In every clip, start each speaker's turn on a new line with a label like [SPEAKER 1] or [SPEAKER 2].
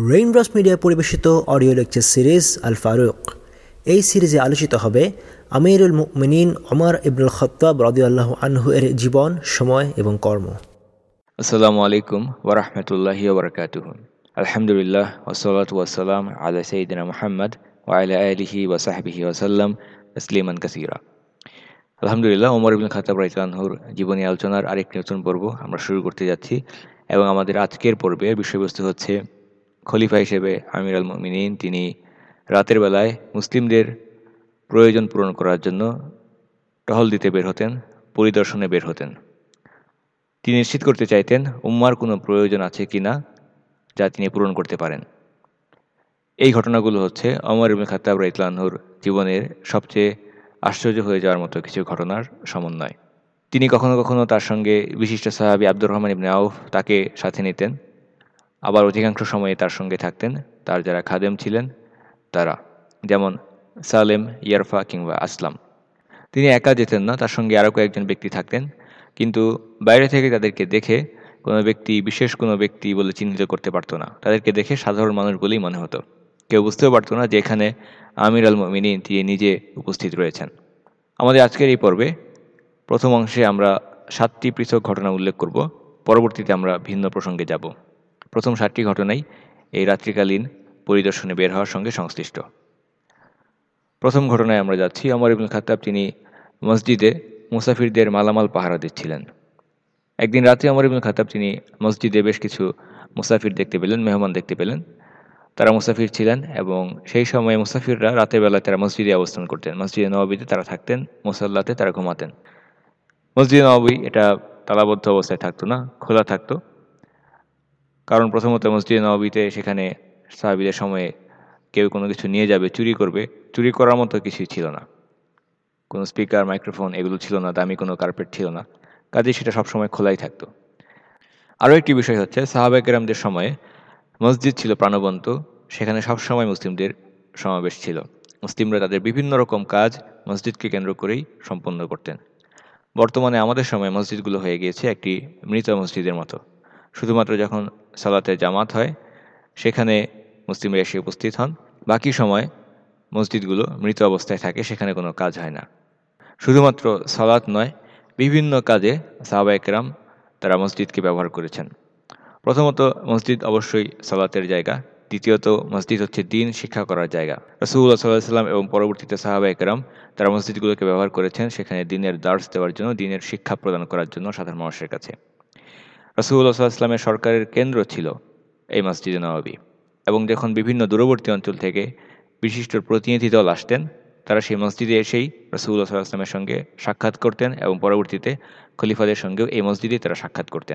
[SPEAKER 1] Raindrops media পরিবেশিত audio lecture series Al Farooq. এই সিরিজে আলোচিত হবে আমিরুল মুমিনিন ওমর ইবনুল খাত্তাব রাদিয়াল্লাহু আনহু এর জীবন, সময় এবং কর্ম।
[SPEAKER 2] আসসালামু আলাইকুম ওয়া রাহমাতুল্লাহি ওয়া বারাকাতুহু। আলহামদুলিল্লাহ ওয়াসসালাতু ওয়াসসালাম আলা সাইয়্যিদিনা মুহাম্মদ ওয়া আলা আলিহি ওয়া সাহবিহি ওয়া সাল্লাম তাসলিমান কাসীরা। আলহামদুলিল্লাহ, ওমর ইবনুল খাত্তাব রাদিয়াল্লাহু আনহুর জীবনী আলোচনার আরেকটি নতুন পর্ব আমরা শুরু করতে যাচ্ছি এবং আমাদের আজকের পর্বের বিষয়বস্তু হচ্ছে খলিফা হিসেবে আমির আল মুমিনিন তিনি রাতের বেলায় মুসলিমদের প্রয়োজন পূরণ করার জন্য টহল দিতে বের হতেন, পরিদর্শনে বের হতেন। তিনি নিশ্চিত করতে চাইতেন উম্মার কোনো প্রয়োজন আছে কিনা যা তিনি পূরণ করতে পারেন। এই ঘটনাগুলো হচ্ছে ওমর ইবনুল খাত্তাব রাদিয়াল্লাহু আনহুর জীবনের সবচেয়ে আশ্চর্য হয়ে যাওয়ার মতো কিছু ঘটনার সমন্বয়। তিনি কখনো কখনো তার সঙ্গে বিশিষ্ট সাহাবী আব্দুর রহমান ইবনে আউফ তাকে সাথে নিতেন, আবার অধিকাংশ সময়ে তার সঙ্গে থাকতেন তার যারা খাদেম ছিলেন তারা, যেমন সালেম, ইয়ারফা কিংবা আসলাম। তিনি একা যেতেন না, তার সঙ্গে আরও কয়েকজন ব্যক্তি থাকতেন, কিন্তু বাইরে থেকে তাদেরকে দেখে বিশেষ কোনো ব্যক্তি বলে চিহ্নিত করতে পারতো না। তাদেরকে দেখে সাধারণ মানুষ বলেই মনে হতো। কেউ বুঝতেও পারতো না যে এখানে আমির আল মুমিনিন তিনি নিজে উপস্থিত রয়েছেন। আমাদের আজকের এই পর্বে প্রথম অংশে আমরা 7টি পৃথক ঘটনা উল্লেখ করব, পরবর্তীতে আমরা ভিন্ন প্রসঙ্গে যাব। প্রথম 7টি ঘটনাই এই রাত্রিকালীন পরিদর্শনে বের হওয়ার সঙ্গে সংশ্লিষ্ট। প্রথম ঘটনায় আমরা যাচ্ছি। ওমর ইবনুল খাত্তাব তিনি মসজিদে মুসাফিরদের মালামাল পাহারা দিচ্ছিলেন। একদিন রাতে ওমর ইবনুল খাত্তাব তিনি মসজিদে বেশ কিছু মুসাফির দেখতে পেলেন, মেহমান দেখতে পেলেন। তারা মুসাফির ছিলেন এবং সেই সময়ে মুসাফিররা রাতের বেলায় তারা মসজিদে অবস্থান করতেন। মসজিদে নববীতে তারা থাকতেন, মুসাল্লাতে তারা ঘুমাতেন। মসজিদে নববী এটা তালাবদ্ধ অবস্থায় থাকতো না, খোলা থাকতো। কারণ প্রথমত মসজিদে নববীতে সেখানে সাহাবীদের সময়ে কেউ কোনো কিছু নিয়ে যাবে, চুরি করবে, চুরি করার মতো কিছুই ছিল না। কোনো স্পিকার, মাইক্রোফোন এগুলো ছিল না, দামি কোনো কার্পেট ছিল না, কাজেই সেটা সবসময় খোলাই থাকতো। আরও একটি বিষয় হচ্ছে সাহাবায়ে কেরামদের সময়ে মসজিদ ছিল প্রাণবন্ত, সেখানে সবসময় মুসলিমদের সমাবেশ ছিল। মুসলিমরা তাদের বিভিন্ন রকম কাজ মসজিদকে কেন্দ্র করেই সম্পন্ন করতেন। বর্তমানে আমাদের সময় মসজিদগুলো হয়ে গিয়েছে একটি মৃত মসজিদের মতো। শুধুমাত্র যখন সালাতে জামাত হয় সেখানে মুসলিমরা এসে উপস্থিত হন, বাকি সময় মসজিদগুলো মৃত অবস্থায় থাকে, সেখানে কোনো কাজ হয় না। শুধুমাত্র সালাত নয়, বিভিন্ন কাজে সাহাবায়ে কেরাম তারা মসজিদকে ব্যবহার করেছেন। প্রথমত মসজিদ অবশ্যই সালাতের জায়গা, দ্বিতীয়ত মসজিদ হচ্ছে দ্বীন শিক্ষা করার জায়গা। রাসূলুল্লাহ সাল্লাল্লাহু আলাইহি ওয়াসাল্লাম এবং পরবর্তীতে সাহাবায়ে কেরাম তারা মসজিদগুলোকে ব্যবহার করেছেন সেখানে দ্বীনের দার্স দেওয়ার জন্য, দ্বীনের শিক্ষা প্রদান করার জন্য সাধারণ মানুষের কাছে। রাসূলুল্লাহ সাল্লাল্লাহু আলাইহি ওয়াসাল্লামের সরকারের কেন্দ্র ছিল এই মসজিদে নববী, এবং যখন বিভিন্ন দূরবর্তী অঞ্চল থেকে বিশিষ্ট প্রতিনিধি দল আসতেন তারা সেই মসজিদে এসেই রাসূলুল্লাহ সাল্লাল্লাহু আলাইহি ওয়াসাল্লামের সঙ্গে সাক্ষাৎ করতেন এবং পরবর্তীতে খলিফাদের সঙ্গেও এই মসজিদে তারা সাক্ষাৎ করতেন।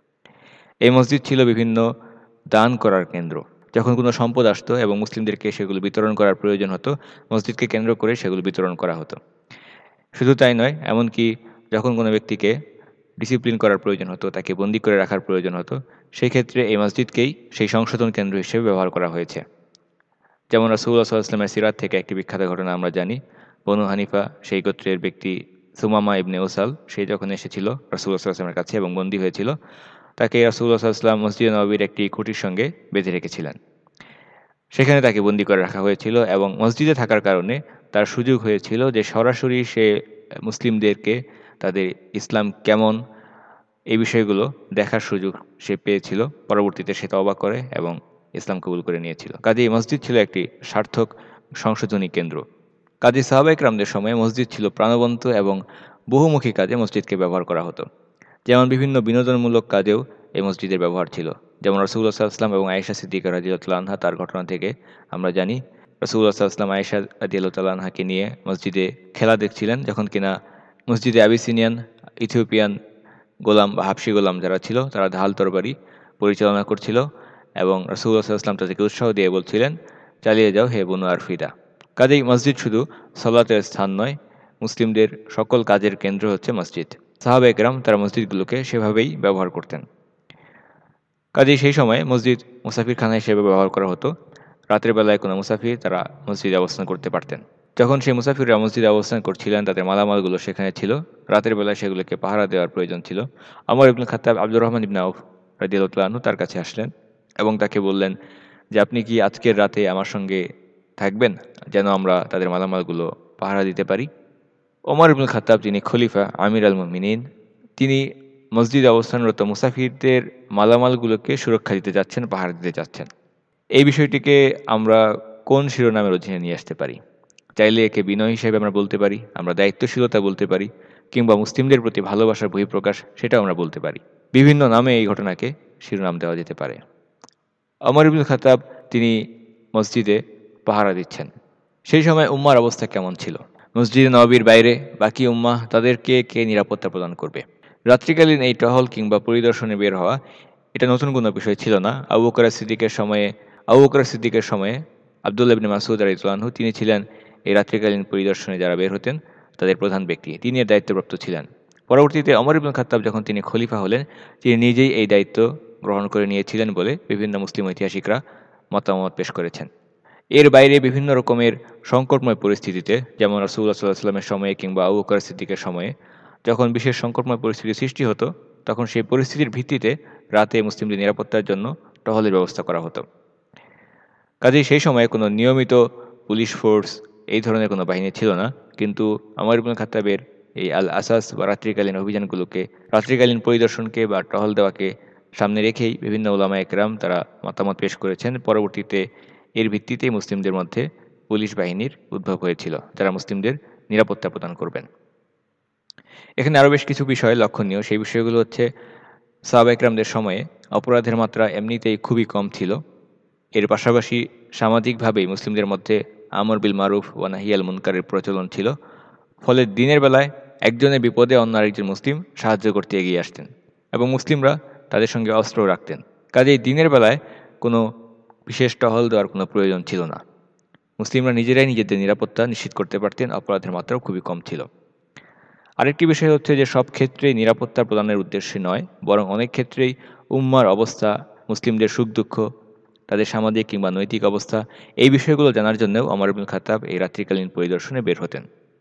[SPEAKER 2] এই মসজিদ ছিল বিভিন্ন দান করার কেন্দ্র। যখন কোনো সম্পদ আসতো এবং মুসলিমদেরকে সেগুলো বিতরণ করার প্রয়োজন হতো, মসজিদকে কেন্দ্র করে সেগুলো বিতরণ করা হতো। শুধু তাই নয়, এমনকি যখন কোনো ব্যক্তিকে ডিসিপ্লিন করার প্রয়োজন হতো, তাকে বন্দী করে রাখার প্রয়োজন হতো, সেই ক্ষেত্রে এই মসজিদকেই সেই সংশোধন কেন্দ্র হিসেবে ব্যবহার করা হয়েছে। যেমন রাসূলুল্লাহ সাল্লাল্লাহু আলাইহি ওয়াসাল্লামের সিরাত থেকে একটি বিখ্যাত ঘটনা আমরা জানি। বনু হানিফা সেই গোত্রের ব্যক্তি সুমামা ইবনে উসাল, সে যখন এসেছিল রাসূলুল্লাহ সাল্লাল্লাহু আলাইহি ওয়াসাল্লামের কাছে এবং বন্দী হয়েছিল, তাকে রাসূলুল্লাহ সাল্লাল্লাহু আলাইহি ওয়াসাল্লাম মসজিদে নববীর একটি খুঁটির সঙ্গে বেঁধে রেখেছিলেন। সেখানে তাকে বন্দী করে রাখা হয়েছিল এবং মসজিদে থাকার কারণে তার সুযোগ হয়েছিল যে সরাসরি সে মুসলিমদেরকে তাদের ইসলাম কেমন এই বিষয়গুলো দেখার সুযোগ সে পেয়েছিল। পরবর্তীতে সে তওবা করে এবং ইসলাম কবুল করে নিয়েছিল। কাজেই মসজিদ ছিল একটি সার্থক সংশোধনী কেন্দ্র। কাজেই সাহাবায়ে কেরামদের সময়ে মসজিদ ছিল প্রাণবন্ত এবং বহুমুখী কাজে মসজিদকে ব্যবহার করা হতো। যেমন বিভিন্ন বিনোদনমূলক কাজেও এই মসজিদের ব্যবহার ছিল। যেমন রাসূলুল্লাহ সাল্লাল্লাহু আলাইহি ওয়াসাল্লাম এবং আয়েশা সিদ্দিকা রাদিয়াল্লাহু আনহা তার ঘটনা থেকে আমরা জানি, রাসূলুল্লাহ সাল্লাল্লাহু আলাইহি ওয়াসাল্লাম আয়েশা রাদিয়াল্লাহু আনহাকে নিয়ে মসজিদে খেলা দেখছিলেন, যখন কিনা মসজিদে আবিসিনিয়ান, ইথিওপিয়ান গোলাম বা হাবশি গোলাম যারা ছিল তারা ঢাল তরবারি পরিচালনা করছিল এবং রাসূলুল্লাহ সাল্লাল্লাহু আলাইহি ওয়াসাল্লাম তাদেরকে উৎসাহ দিয়ে বলছিলেন, চালিয়ে যাও হে বনু আরফিদা। কাজেই মসজিদ শুধু সালাতের স্থান নয়, মুসলিমদের সকল কাজের কেন্দ্র হচ্ছে মসজিদ। সাহাবায়ে কেরাম তারা মসজিদগুলোকে সেভাবেই ব্যবহার করতেন। কাজেই সেই সময়ে মসজিদ মুসাফিরখানা হিসেবে ব্যবহার করা হতো। রাতের বেলায় কোনো মুসাফির তারা মসজিদে অবস্থান করতে পারতেন। যখন সেই মুসাফিররা মসজিদে অবস্থান করছিলেন তাদের মালামালগুলো সেখানে ছিল, রাতের বেলায় সেগুলোকে পাহারা দেওয়ার প্রয়োজন ছিল। ওমর ইবনুল খাত্তাব আব্দুর রহমান ইবনে আউফ রাদিয়াল্লাহু আনহু তার কাছে আসলেন এবং তাকে বললেন যে আপনি কি আজকের রাতে আমার সঙ্গে থাকবেন, যেন আমরা তাদের মালামালগুলো পাহারা দিতে পারি? ওমর ইবনুল খাত্তাব, যিনি খলিফা আমির আল মুমিনিন, তিনি মসজিদে অবস্থানরত মুসাফিরদের মালামালগুলোকে সুরক্ষা দিতে যাচ্ছেন, পাহারা দিতে যাচ্ছেন। এই বিষয়টিকে আমরা কোন শিরোনামের অধীনে নিয়ে আসতে পারি? চাইলে একে বিনয় হিসেবে আমরা বলতে পারি, আমরা দায়িত্বশীলতা বলতে পারি, কিংবা মুসলিমদের প্রতি ভালোবাসার বহিঃপ্রকাশ সেটাও আমরা বলতে পারি। বিভিন্ন নামে এই ঘটনাকে শিরোনাম দেওয়া যেতে পারে। ওমর ইবনুল খাত্তাব তিনি মসজিদে পাহারা দিচ্ছেন। সেই সময় উম্মার অবস্থা কেমন ছিল? মসজিদে নববীর বাইরে বাকি উম্মাহ, তাদেরকে কে নিরাপত্তা প্রদান করবে? রাত্রিকালীন এই টহল কিংবা পরিদর্শনে বের হওয়া এটা নতুন কোনো বিষয় ছিল না। আবু বকর সিদ্দিকের সময়ে আব্দুল্লাহ ইবনে মাসউদ রাদিয়াল্লাহু আনহু তিনি ছিলেন এই রাত্রিকালীন পরিদর্শনে যারা বের হতেন তাদের প্রধান ব্যক্তি, তিনি এর দায়িত্বপ্রাপ্ত ছিলেন। পরবর্তীতে ওমর ইবনুল খাত্তাব যখন তিনি খলিফা হলেন, তিনি নিজেই এই দায়িত্ব গ্রহণ করে নিয়েছিলেন বলে বিভিন্ন মুসলিম ঐতিহাসিকরা মতামত পেশ করেছেন। এর বাইরে বিভিন্ন রকমের সংকটময় পরিস্থিতিতে, যেমন রাসূলুল্লাহ সাল্লাল্লাহু আলাইহি ওয়াসাল্লামের সময়ে কিংবা আবু বকর সিদ্দিকের সময়ে যখন বিশেষ সংকটময় পরিস্থিতি সৃষ্টি হতো, তখন সেই পরিস্থিতির ভিত্তিতে রাতে মুসলিমদের নিরাপত্তার জন্য টহলের ব্যবস্থা করা হতো। কাজেই সেই সময়ে কোনো নিয়মিত পুলিশ ফোর্স এই ধরনের কোনো বাহিনী ছিল না, কিন্তু ওমর ইবনুল খাত্তাবের এই আল আসাস বা রাত্রিকালীন অভিযানগুলোকে, রাত্রিকালীন পরিদর্শনকে বা টহল দেওয়াকে সামনে রেখেই বিভিন্ন উলামা একরাম তারা মতামত পেশ করেছেন। পরবর্তীতে এর ভিত্তিতেই মুসলিমদের মধ্যে পুলিশ বাহিনীর উদ্ভব হয়েছিল, যারা মুসলিমদের নিরাপত্তা প্রদান করবেন। এখানে আরও বেশ কিছু বিষয় লক্ষণীয়। সেই বিষয়গুলো হচ্ছে, সাহাবা একরামদের সময়ে অপরাধের মাত্রা এমনিতেই খুবই কম ছিল। এর পাশাপাশি সামাজিকভাবেই মুসলিমদের মধ্যে আমর বিল মারুফ ওয়া নাহি আল মুনকারের প্রচলন ছিল। ফলে দিনের বেলায় একজনের বিপদে অন্য আরেকজন মুসলিম সাহায্য করতে এগিয়ে আসতেন এবং মুসলিমরা তাদের সঙ্গে অস্ত্র রাখতেন। কাজেই দিনের বেলায় কোনো বিশেষ টহল দেওয়ার কোনো প্রয়োজন ছিল না। মুসলিমরা নিজেরাই নিজেদের নিরাপত্তা নিশ্চিত করতে পারতেন, অপরাধের মাত্রাও খুবই কম ছিল। আরেকটি বিষয় হচ্ছে যে সব ক্ষেত্রেই নিরাপত্তা প্রদানের উদ্দেশ্যে নয়, বরং অনেক ক্ষেত্রেই উম্মার অবস্থা, মুসলিমদের সুখ দুঃখ, তাদের সামাজিক কিংবা নৈতিক অবস্থা, এই বিষয়গুলো জানার জন্যও ওমর ইবনুল খাত্তাব এই রাত্রিকালীন পরিদর্শনে বের হতেন।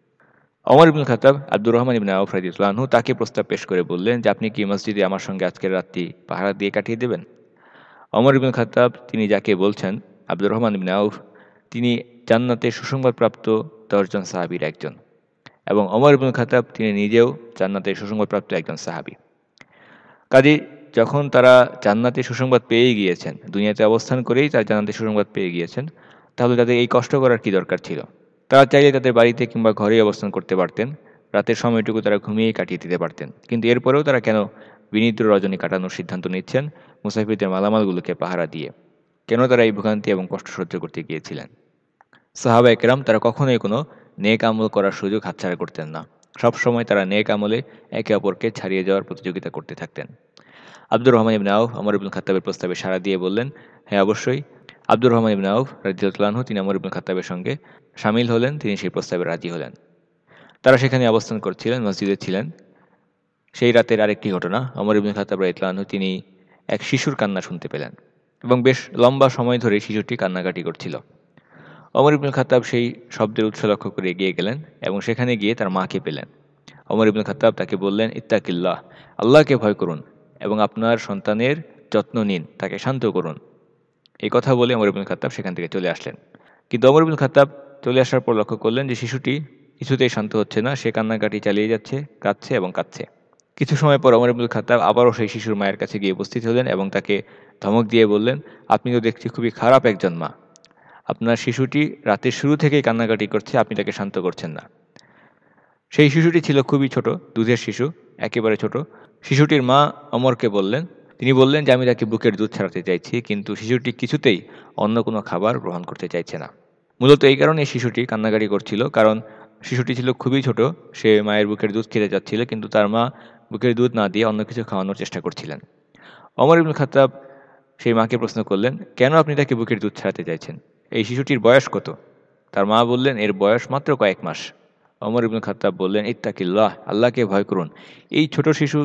[SPEAKER 2] ওমর ইবনুল খাত্তাব আব্দুর রহমান ইবনে আউফ রাদিয়াল্লাহু আনহু তাকে প্রস্তাব পেশ করে বললেন যে, আপনি কি মসজিদে আমার সঙ্গে আজকের রাতটি পাহারা দিয়ে কাটিয়ে দেবেন? ওমর ইবনুল খাত্তাব তিনি যাকে বলছেন, আব্দুর রহমান ইবনে আউফ, তিনি জান্নাতে সুসংবাদপ্রাপ্ত 10 জন সাহাবীর একজন, এবং ওমর ইবনুল খাত্তাব তিনি নিজেও জান্নাতে সুসংবাদপ্রাপ্ত একজন সাহাবী। কাজেই যখন তারা জান্নাতে সুসংবাদ পেয়ে গিয়েছেন, দুনিয়াতে অবস্থান করেই তারা জান্নাতে সুসংবাদ পেয়ে গিয়েছেন, তাহলে তাদের এই কষ্ট করার কি দরকার ছিল? তারা চাইলে তাদের বাড়িতে কিংবা ঘরেই অবস্থান করতে পারতেন, রাতের সময়টুকু তারা ঘুমিয়েই কাটিয়ে দিতে পারতেন। কিন্তু এরপরেও তারা কেন বিনিদ্র রজনী কাটানোর সিদ্ধান্ত নিচ্ছেন মুসাফিরদের মালামালগুলোকে পাহারা দিয়ে? কেন তারা এই ভোগান্তি এবং কষ্ট সহ্য করতে গিয়েছিলেন? সাহাবা একরাম তারা কখনোই কোনো নেক আমল করার সুযোগ হাতছাড়া করতেন না। সবসময় তারা নেক আমলে একে অপরকে ছাড়িয়ে যাওয়ার প্রতিযোগিতা করতে থাকতেন। আব্দুর রহমান ইবনে আউফ ওমর ইবনুল খাত্তাবের প্রস্তাবে সাড়া দিয়ে বললেন, হ্যাঁ অবশ্যই। আব্দুর রহমান ইবনে আউফ রাদিয়াল্লাহু আনহু তিনি ওমর ইবনুল খাত্তাবের সঙ্গে শামিল হলেন, তিনি সেই প্রস্তাবে রাজি হলেন। তারা সেখানে অবস্থান করছিলেন, মসজিদে ছিলেন। সেই রাতের আরেকটি ঘটনা, ওমর ইবনুল খাত্তাব রাদিয়াল্লাহু আনহু তিনি এক শিশুর কান্না শুনতে পেলেন এবং বেশ লম্বা সময় ধরে শিশুটি কান্নাকাটি করছিল। ওমর ইবনুল খাত্তাব সেই শব্দের উৎস লক্ষ্য করে এগিয়ে গেলেন এবং সেখানে গিয়ে তার মাকে পেলেন। ওমর ইবনুল খাত্তাব তাকে বললেন, ইত্তাকিল্লাহ, আল্লাহকে ভয় করুন এবং আপনার সন্তানের যত্ন নিন, তাকে শান্ত করুন। এই কথা বলে ওমর ইবনুল খাত্তাব সেখান থেকে চলে আসলেন। কিন্তু ওমর ইবনুল খাত্তাব চলে আসার পর লক্ষ্য করলেন যে শিশুটি কিছুতেই শান্ত হচ্ছে না, সে কান্নাকাটি চালিয়ে যাচ্ছে, কাঁদছে এবং কাঁদছে। কিছু সময় পর ওমর ইবনুল খাত্তাব আবারও সেই শিশুর মায়ের কাছে গিয়ে উপস্থিত হলেন এবং তাকে ধমক দিয়ে বললেন, আপনি তো দেখছি খুবই খারাপ একজন মা, আপনার শিশুটি রাতের শুরু থেকেই কান্নাকাটি করছে, আপনি তাকে শান্ত করছেন না। সেই শিশুটি ছিল খুবই ছোট, দুধের শিশু, একেবারে ছোট। শিশুটির মা ওমরকে বললেন, তিনি বললেন যে আমি তাকে বুকের দুধ ছাড়াতে চাইছি, কিন্তু শিশুটি কিছুতেই অন্য কোনো খাবার গ্রহণ করতে চাইছে না। মূলত এই কারণে শিশুটি কান্নাকাটি করছিল, কারণ শিশুটি ছিল খুবই ছোট, সে মায়ের বুকের দুধ খেতে যাচ্ছিল, কিন্তু তার মা বুকের দুধ না দিয়ে অন্য কিছু খাওয়ানোর চেষ্টা করছিলেন। ওমর ইবনুল খাত্তাব সেই মাকে প্রশ্ন করলেন, কেন আপনি তাকে বুকের দুধ ছাড়াতে চাইছেন? এই শিশুটির বয়স কত? তার মা বললেন, এর বয়স মাত্র কয়েক মাস। ওমর ইবনুল খাত্তাব বললেন, ইত্তাকিল্লাহ, আল্লাহকে ভয় করুন। এই ছোট শিশু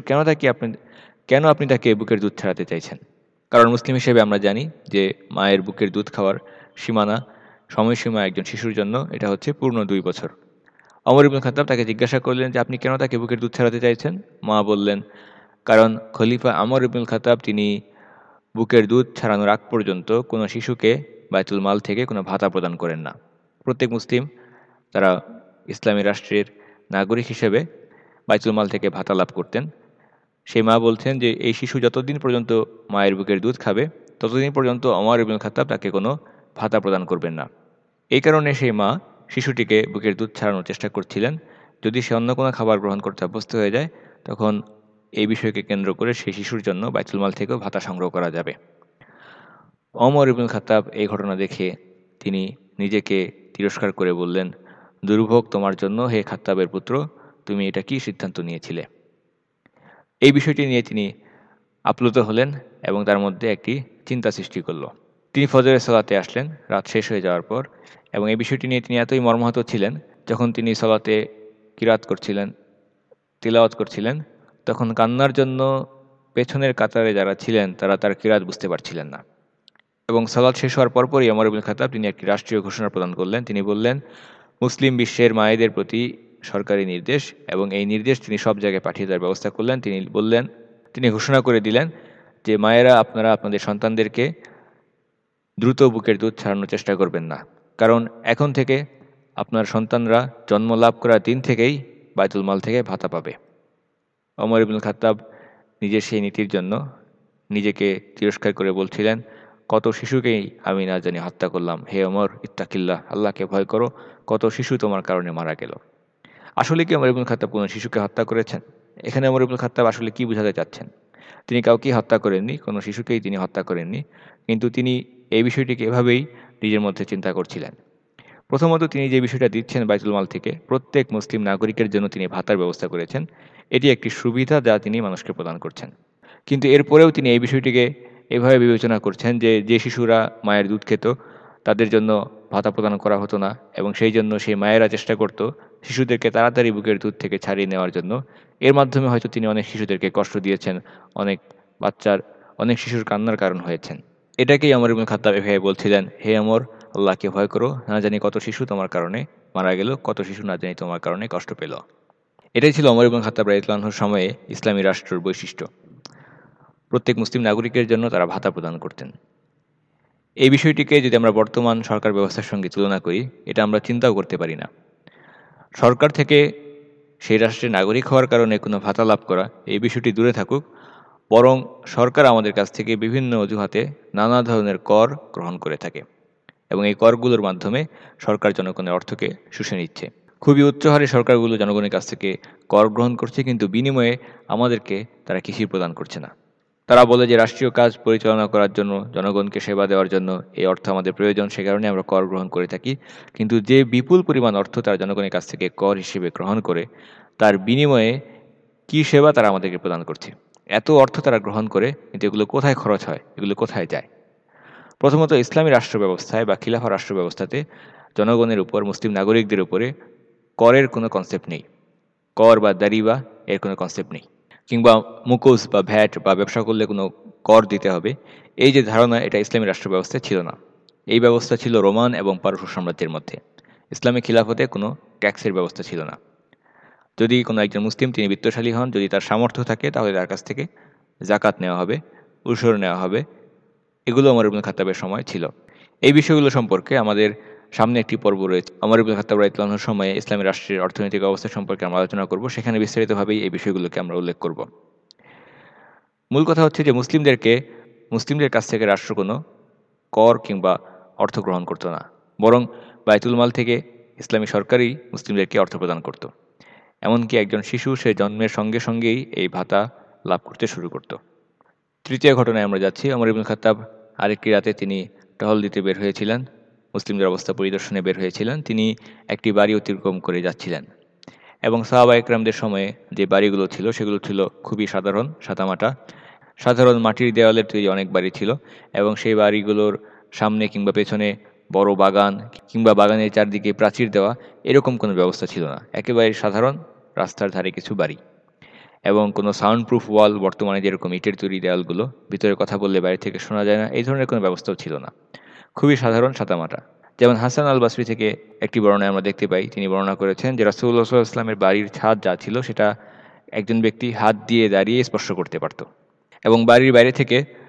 [SPEAKER 2] কেন আপনি তাকে বুকের দুধ ছাড়াতে চাইছেন? কারণ মুসলিম হিসেবে আমরা জানি যে মায়ের বুকের দুধ খাওয়ার সীমানা, সময়সীমা একজন শিশুর জন্য এটা হচ্ছে পূর্ণ 2 বছর। ওমর ইবনুল খাত্তাব তাকে জিজ্ঞাসা করলেন যে আপনি কেন তাকে বুকের দুধ ছাড়াতে চাইছেন? মা বললেন, কারণ খলিফা ওমর ইবনুল খাত্তাব তিনি বুকের দুধ ছাড়ানোর আগ পর্যন্ত কোনো শিশুকে বাইতুল মাল থেকে কোনো ভাতা প্রদান করেন না। প্রত্যেক মুসলিম তারা ইসলামী রাষ্ট্রের নাগরিক হিসেবে বাইতুল মাল থেকে ভাতা লাভ করতেন। সেই মা বলছেন যে এই শিশু যতদিন পর্যন্ত মায়ের বুকের দুধ খাবে ততদিন পর্যন্ত ওমর ইবনুল খাত্তাব তাকে কোনো ভাতা প্রদান করবেন না। এই কারণে সেই মা শিশুটিকে বুকের দুধ ছাড়ানোর চেষ্টা করছিলেন। যদি সে অন্য কোনো খাবার গ্রহণ করতে অভ্যস্ত হয়ে যায় তখন এই বিষয়কে কেন্দ্র করে সেই শিশুর জন্য বাইতুল মাল থেকেও ভাতা সংগ্রহ করা যাবে। ওমর ইবনুল খাত্তাব এই ঘটনা দেখে তিনি নিজেকে তিরস্কার করে বললেন, দুর্ভোগ তোমার জন্য হে খাত্তাবের পুত্র, তুমি এটা কি সিদ্ধান্ত নিয়েছিলে? এই বিষয়টি নিয়ে তিনি আপ্লুত হলেন এবং তার মধ্যে একটি চিন্তা সৃষ্টি করল। তিনি ফজরের সালাতে আসলেন রাত শেষ হয়ে যাওয়ার পর, এবং এই বিষয়টি নিয়ে তিনি এতই মর্মাহত ছিলেন, যখন তিনি সালাতে কিরাত করছিলেন, তিলাওয়াত করছিলেন, তখন কান্নার জন্য পেছনের কাতারে যারা ছিলেন তারা তার কিরাত বুঝতে পারছিলেন না। এবং সালাত শেষ হওয়ার পরপরই ওমর ইবনুল খাত্তাব তিনি একটি রাষ্ট্রীয় ঘোষণা প্রদান করলেন। তিনি বললেন, মুসলিম বিশ্বের মায়েদের প্রতি সরকারি নির্দেশ, এবং এই নির্দেশ তিনি সব জায়গায় পাঠিয়ে দেওয়ার ব্যবস্থা করলেন। তিনি ঘোষণা করে দিলেন যে মায়েরা আপনারা আপনাদের সন্তানদেরকে দ্রুত বুকের দুধ ছাড়ানোর চেষ্টা করবেন না, কারণ এখন থেকে আপনার সন্তানরা জন্ম লাভ করার দিন থেকেই বাইতুল মাল থেকে ভাতা পাবে। ওমর ইবনুল খাত্তাব নিজের সেই নীতির জন্য নিজেকে তিরস্কার করে বলছিলেন, কত শিশুকেই আমি না জানি হত্যা করলাম, হে ওমর ইত্তাকিল্লাহ, আল্লাহকে ভয় করো, কত শিশু তোমার কারণে মারা গেল। আসলে কি ওমর ইবনুল খাত্তাব কোনো শিশুকে হত্যা করেছেন? এখানে ওমর ইবনুল খাত্তাব আসলে কি বোঝাতে চাচ্ছেন? তিনি কাউকেই হত্যা করেননি, কোনো শিশুকেই তিনি হত্যা করেননি, কিন্তু তিনি এই বিষয়টিকে এভাবেই নিজের মধ্যে চিন্তা করছিলেন। প্রথমত তিনি যে বিষয়টা দিচ্ছেন বাইতুল মাল থেকে প্রত্যেক মুসলিম নাগরিকের জন্য তিনি ভাতার ব্যবস্থা করেছেন, এটি একটি সুবিধা যা তিনি মানুষকে প্রদান করছেন। কিন্তু এরপরেও তিনি এই বিষয়টিকে এভাবে বিবেচনা করছেন যে যে শিশুরা মায়ের দুধ খেত তাদের জন্য ভাতা প্রদান করা হতো না, এবং সেই জন্য সেই মায়েরা চেষ্টা করত শিশুদেরকে তাড়াতাড়ি বুকের দুধ থেকে ছাড়িয়ে নেওয়ার জন্য। এর মাধ্যমে হয়তো তিনি অনেক শিশুদেরকে কষ্ট দিয়েছেন, অনেক শিশুর কান্নার কারণ হয়েছেন। এটাকেই ওমর ইবনুল খাত্তাব এভাবে বলছিলেন, হে ওমর, আল্লাহকে ভয় করো, না জানি কত শিশু তোমার কারণে মারা গেল, কত শিশু না জানি তোমার কারণে কষ্ট পেল। এটাই ছিল ওমর ইবনুল খাত্তাব রাদিয়াল্লাহু আনহুর সময়ে ইসলামী রাষ্ট্রের বৈশিষ্ট্য। প্রত্যেক মুসলিম নাগরিকের জন্য তারা ভাতা প্রদান করতেন। এই বিষয়টিকে যদি আমরা বর্তমান সরকার ব্যবস্থার সঙ্গে তুলনা করি, এটা আমরা চিন্তাও করতে পারি না। সরকার থেকে সেই রাষ্ট্রের নাগরিক হওয়ার কারণে কোনো ভাতা লাভ করা, এই বিষয়টি দূরে থাকুক, বরং সরকার আমাদের কাছ থেকে বিভিন্ন অজুহাতে নানা ধরনের কর গ্রহণ করে থাকে, এবং এই করগুলোর মাধ্যমে সরকার জনগণের অর্থকে শুষে নিচ্ছে। খুবই উচ্চ হারে সরকারগুলো জনগণের কাছ থেকে কর গ্রহণ করছে, কিন্তু বিনিময়ে আমাদেরকে তারা কিছুই প্রদান করছে না। তারা বলে যে রাষ্ট্রীয় কাজ পরিচালনা করার জন্য, জনগণকে সেবা দেওয়ার জন্য এই অর্থ আমাদের প্রয়োজন, সে কারণে আমরা কর গ্রহণ করে থাকি। কিন্তু যে বিপুল পরিমাণ অর্থ তারা জনগণের কাছ থেকে কর হিসেবে গ্রহণ করে, তার বিনিময়ে কী সেবা তারা আমাদেরকে প্রদান করছে? এত অর্থ তারা গ্রহণ করে, কিন্তু এগুলো কোথায় খরচ হয়, এগুলো কোথায় যায়? প্রথমত ইসলামী রাষ্ট্র ব্যবস্থায় বা খিলাফা রাষ্ট্র ব্যবস্থাতে জনগণের উপর, মুসলিম নাগরিকদের উপরে করের কোনো কনসেপ্ট নেই। কর বা দারিবা এর কোনো কনসেপ্ট নেই, কিংবা মুকুস বা ভ্যাট বা ব্যবসা করলে কোনো কর দিতে হবে, এই যে ধারণা, এটা ইসলামী রাষ্ট্র ব্যবস্থায় ছিল না। এই ব্যবস্থা ছিল রোমান এবং পারস্য সাম্রাজ্যের মধ্যে। ইসলামী খিলাফতে কোনো ট্যাক্সের ব্যবস্থা ছিল না। যদি কোনো একজন মুসলিম তিনি বিত্তশালী হন, যদি তার সামর্থ্য থাকে, তাহলে তার কাছ থেকে জাকাত নেওয়া হবে, উসর নেওয়া হবে। এগুলো ওমর ইবনুল খাত্তাবের সময় ছিল। এই বিষয়গুলো সম্পর্কে আমাদের সামনে একটি পর্ব রয়েছে, ওমর ইবনুল খাত্তাব রাদিয়াল্লাহু আনহুর সময়ে ইসলামী রাষ্ট্রের অর্থনৈতিক অবস্থা সম্পর্কে আমরা আলোচনা করব। সেখানে বিস্তারিতভাবেই এই বিষয়গুলোকে আমরা উল্লেখ করব। মূল কথা হচ্ছে যে মুসলিমদের কাছ থেকে রাষ্ট্র কোনো কর কিংবা অর্থ গ্রহণ করতো না, বরং বাইতুল মাল থেকে ইসলামী সরকারই মুসলিমদেরকে অর্থ প্রদান করত। এমনকি একজন শিশু সে জন্মের সঙ্গে সঙ্গেই এই ভাতা লাভ করতে শুরু করত। তৃতীয় ঘটনায় আমরা যাচ্ছি। ওমর ইবনুল খাত্তাব আরেকটি রাতে তিনি টহল দিতে বের হয়েছিলেন, মুসলিমদের অবস্থা পরিদর্শনে বের হয়েছিলেন। তিনি একটি বাড়ি অতিক্রম করে যাচ্ছিলেন, এবং সাহাবা একরামদের সময়ে যে বাড়িগুলো ছিল সেগুলো ছিল খুবই সাধারণ মাটির দেওয়ালের তৈরি অনেক বাড়ি ছিল, এবং সেই বাড়িগুলোর সামনে কিংবা পেছনে বড় বাগান কিংবা বাগানের চারদিকে প্রাচীর দেওয়া এরকম কোনো ব্যবস্থা ছিল না। একেবারে সাধারণ রাস্তার ধারে কিছু বাড়ি, এবং কোনো সাউন্ড প্রুফ ওয়াল, বর্তমানে যেরকম ইটের তৈরি দেওয়ালগুলো ভিতরে কথা বললে বাইরে থেকে শোনা যায় না, এই ধরনের কোনো ব্যবস্থাও ছিল না। খুবই সাধারণ সাদামাটা। যেমন হাসান আল বাসরি থেকে একটি বর্ণনায় আমরা দেখতে পাই, তিনি বর্ণনা করেছেন যে রাসূলুল্লাহ সাল্লাল্লাহু আলাইহি ওয়াসাল্লামের বাড়ির ছাদ যা ছিল সেটা একজন ব্যক্তি হাত দিয়ে দাঁড়িয়ে স্পর্শ করতে পারত, এবং বাড়ির বাইরে থেকে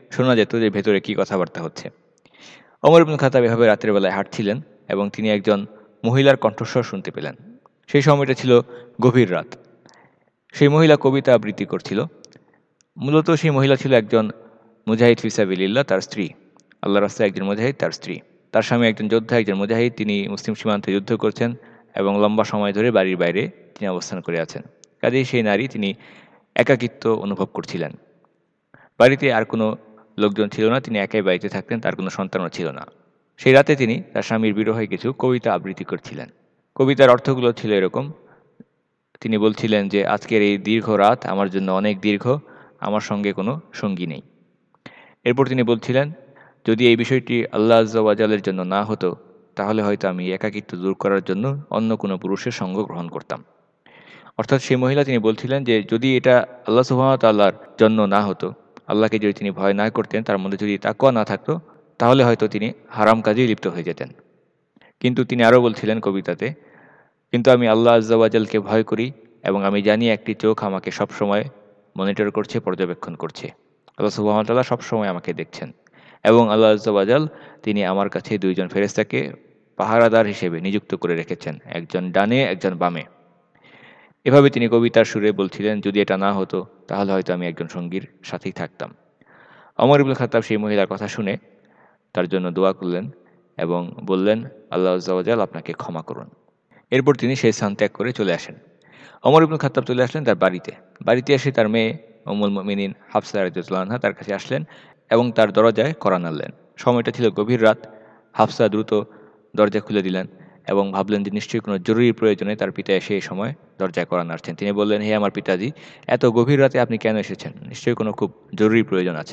[SPEAKER 2] শোনা যেত যে ভেতরে কী কথাবার্তা হচ্ছে। ওমর ইবনুল খাত্তাব এভাবে রাতের বেলায় হাঁটছিলেন এবং তিনি একজন মহিলার কণ্ঠস্বর শুনতে পেলেন। সেই সময়টা ছিল গভীর রাত। সেই মহিলা কবিতা আবৃত্তি করছিল। মূলত সেই মহিলা ছিল একজন মুজাহিদ ফিসাবিলিল্লাহ, তার স্ত্রী। আল্লাহ রাস্তায় একজন মুজাহিদ, তার স্ত্রী। তার স্বামী একজন যোদ্ধা, একজন মুজাহিদ। তিনি মুসলিম সীমান্তে যুদ্ধ করছেন এবং লম্বা সময় ধরে বাড়ির বাইরে তিনি অবস্থান করে আছেন। কাজেই সেই নারী তিনি একাকিত্ব অনুভব করছিলেন। বাড়িতে আর কোনো লোকজন ছিল না, তিনি একাই বাড়িতে থাকতেন, তার কোনো সন্তানও ছিল না। সেই রাতে তিনি তার স্বামীর বিরহে কিছু কবিতা আবৃত্তি করছিলেন। কবিতার অর্থগুলো ছিল এরকম। তিনি বলছিলেন যে, আজকের এই দীর্ঘ রাত আমার জন্য অনেক দীর্ঘ, আমার সঙ্গে কোনো সঙ্গী নেই। এরপর তিনি বলছিলেন, যদি এই বিষয়টি আল্লাহ আজ্জা ওয়া জালের জন্য না হতো, তাহলে হয়তো আমি একাকিত্ব দূর করার জন্য অন্য কোনো পুরুষের সঙ্গ গ্রহণ করতাম। অর্থাৎ সেই মহিলা তিনি বলছিলেন যে, যদি এটা আল্লাহ সুবহানাহু ওয়া তাআলার জন্য না হতো, আল্লাহকে যদি তিনি ভয় না করতেন, তার মধ্যে যদি তাকওয়া না থাকতো, তাহলে হয়তো তিনি হারাম কাজেই লিপ্ত হয়ে যেতেন। কিন্তু তিনি আরও বলছিলেন কবিতাতে, কিন্তু আমি আল্লাহ আজ্জা ওয়া জালকে ভয় করি এবং আমি জানি একটি চোখ আমাকে সবসময় মনিটর করছে, পর্যবেক্ষণ করছে। আল্লাহ সুবহানাহু ওয়া তাআলা সবসময় আমাকে দেখছেন এবং আল্লাহ আজ্জা ওয়া জাল তিনি আমার কাছে দুইজন ফেরেশতাকে পাহারাদার হিসেবে নিযুক্ত করে রেখেছেন, একজন ডানে, একজন বামে। এভাবে তিনি কবিতার সুরে বলছিলেন, যদি এটা না হতো তাহলে হয়তো আমি একজন সঙ্গীর সাথেই থাকতাম। ওমর ইবনুল খাত্তাব সেই মহিলার কথা শুনে তার জন্য দোয়া করলেন এবং বললেন, আল্লাহ আজ্জা ওয়া জাল আপনাকে ক্ষমা করুন। এরপর তিনি সেই স্থান ত্যাগ করে চলে আসেন। ওমর ইবনুল খাত্তাব চলে আসলেন তার বাড়িতে। বাড়িতে এসে তার মেয়ে উম্মুল মুমিনিন হাফসা রাদিয়াল্লাহু আনহা তার কাছে আসলেন এবং তার দরজায় কড়া নাড়লেন। সময়টা ছিল গভীর রাত। হাফসা দ্রুত দরজা খুলে দিলেন এবং ভাবলেন যে নিশ্চয়ই কোনো জরুরি প্রয়োজনে তার পিতা এসে এই সময় দরজায় কড়া নাড়ছেন। তিনি বললেন, হে আমার পিতাজি, এত গভীর রাতে আপনি কেন এসেছেন? নিশ্চয়ই কোনো খুব জরুরি প্রয়োজন আছে।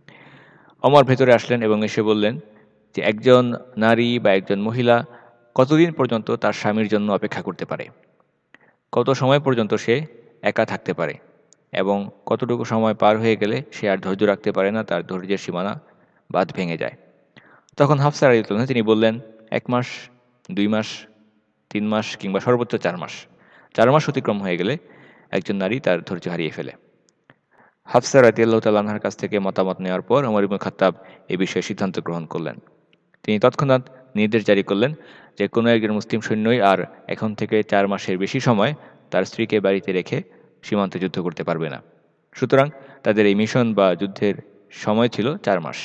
[SPEAKER 2] ওমর ভেতরে আসলেন এবং এসে বললেন যে, একজন নারী বা একজন মহিলা কতদিন পর্যন্ত তার স্বামীর জন্য অপেক্ষা করতে পারে? কত সময় পর্যন্ত সে একা থাকতে পারে এবং কতটুকু সময় পার হয়ে গেলে সে আর ধৈর্য রাখতে পারে না, তার ধৈর্যের সীমানা বাঁধ ভেঙে যায়? তখন হাফসা রাদিয়াল্লাহু আনহা তিনি বললেন, ১ মাস, ২ মাস, ৩ মাস কিংবা সর্বোচ্চ ৪ মাস। ৪ মাস অতিক্রম হয়ে গেলে একজন নারী তার ধৈর্য হারিয়ে ফেলে। হাফসা রাদিয়াল্লাহু তাআলা আনহার কাছ থেকে মতামত নেওয়ার পর ওমর ইবনুল খাত্তাব এই বিষয়ে সিদ্ধান্ত গ্রহণ করলেন। তিনি তৎক্ষণাৎ নির্দেশ জারি করলেন যে, কোনো একজন মুসলিম সৈন্যই আর এখন থেকে ৪ মাসের বেশি সময় তার স্ত্রীকে বাড়িতে রেখে সীমান্তে যুদ্ধ করতে পারবে না। সুতরাং তাদের এই মিশন বা যুদ্ধের সময় ছিল ৪ মাস।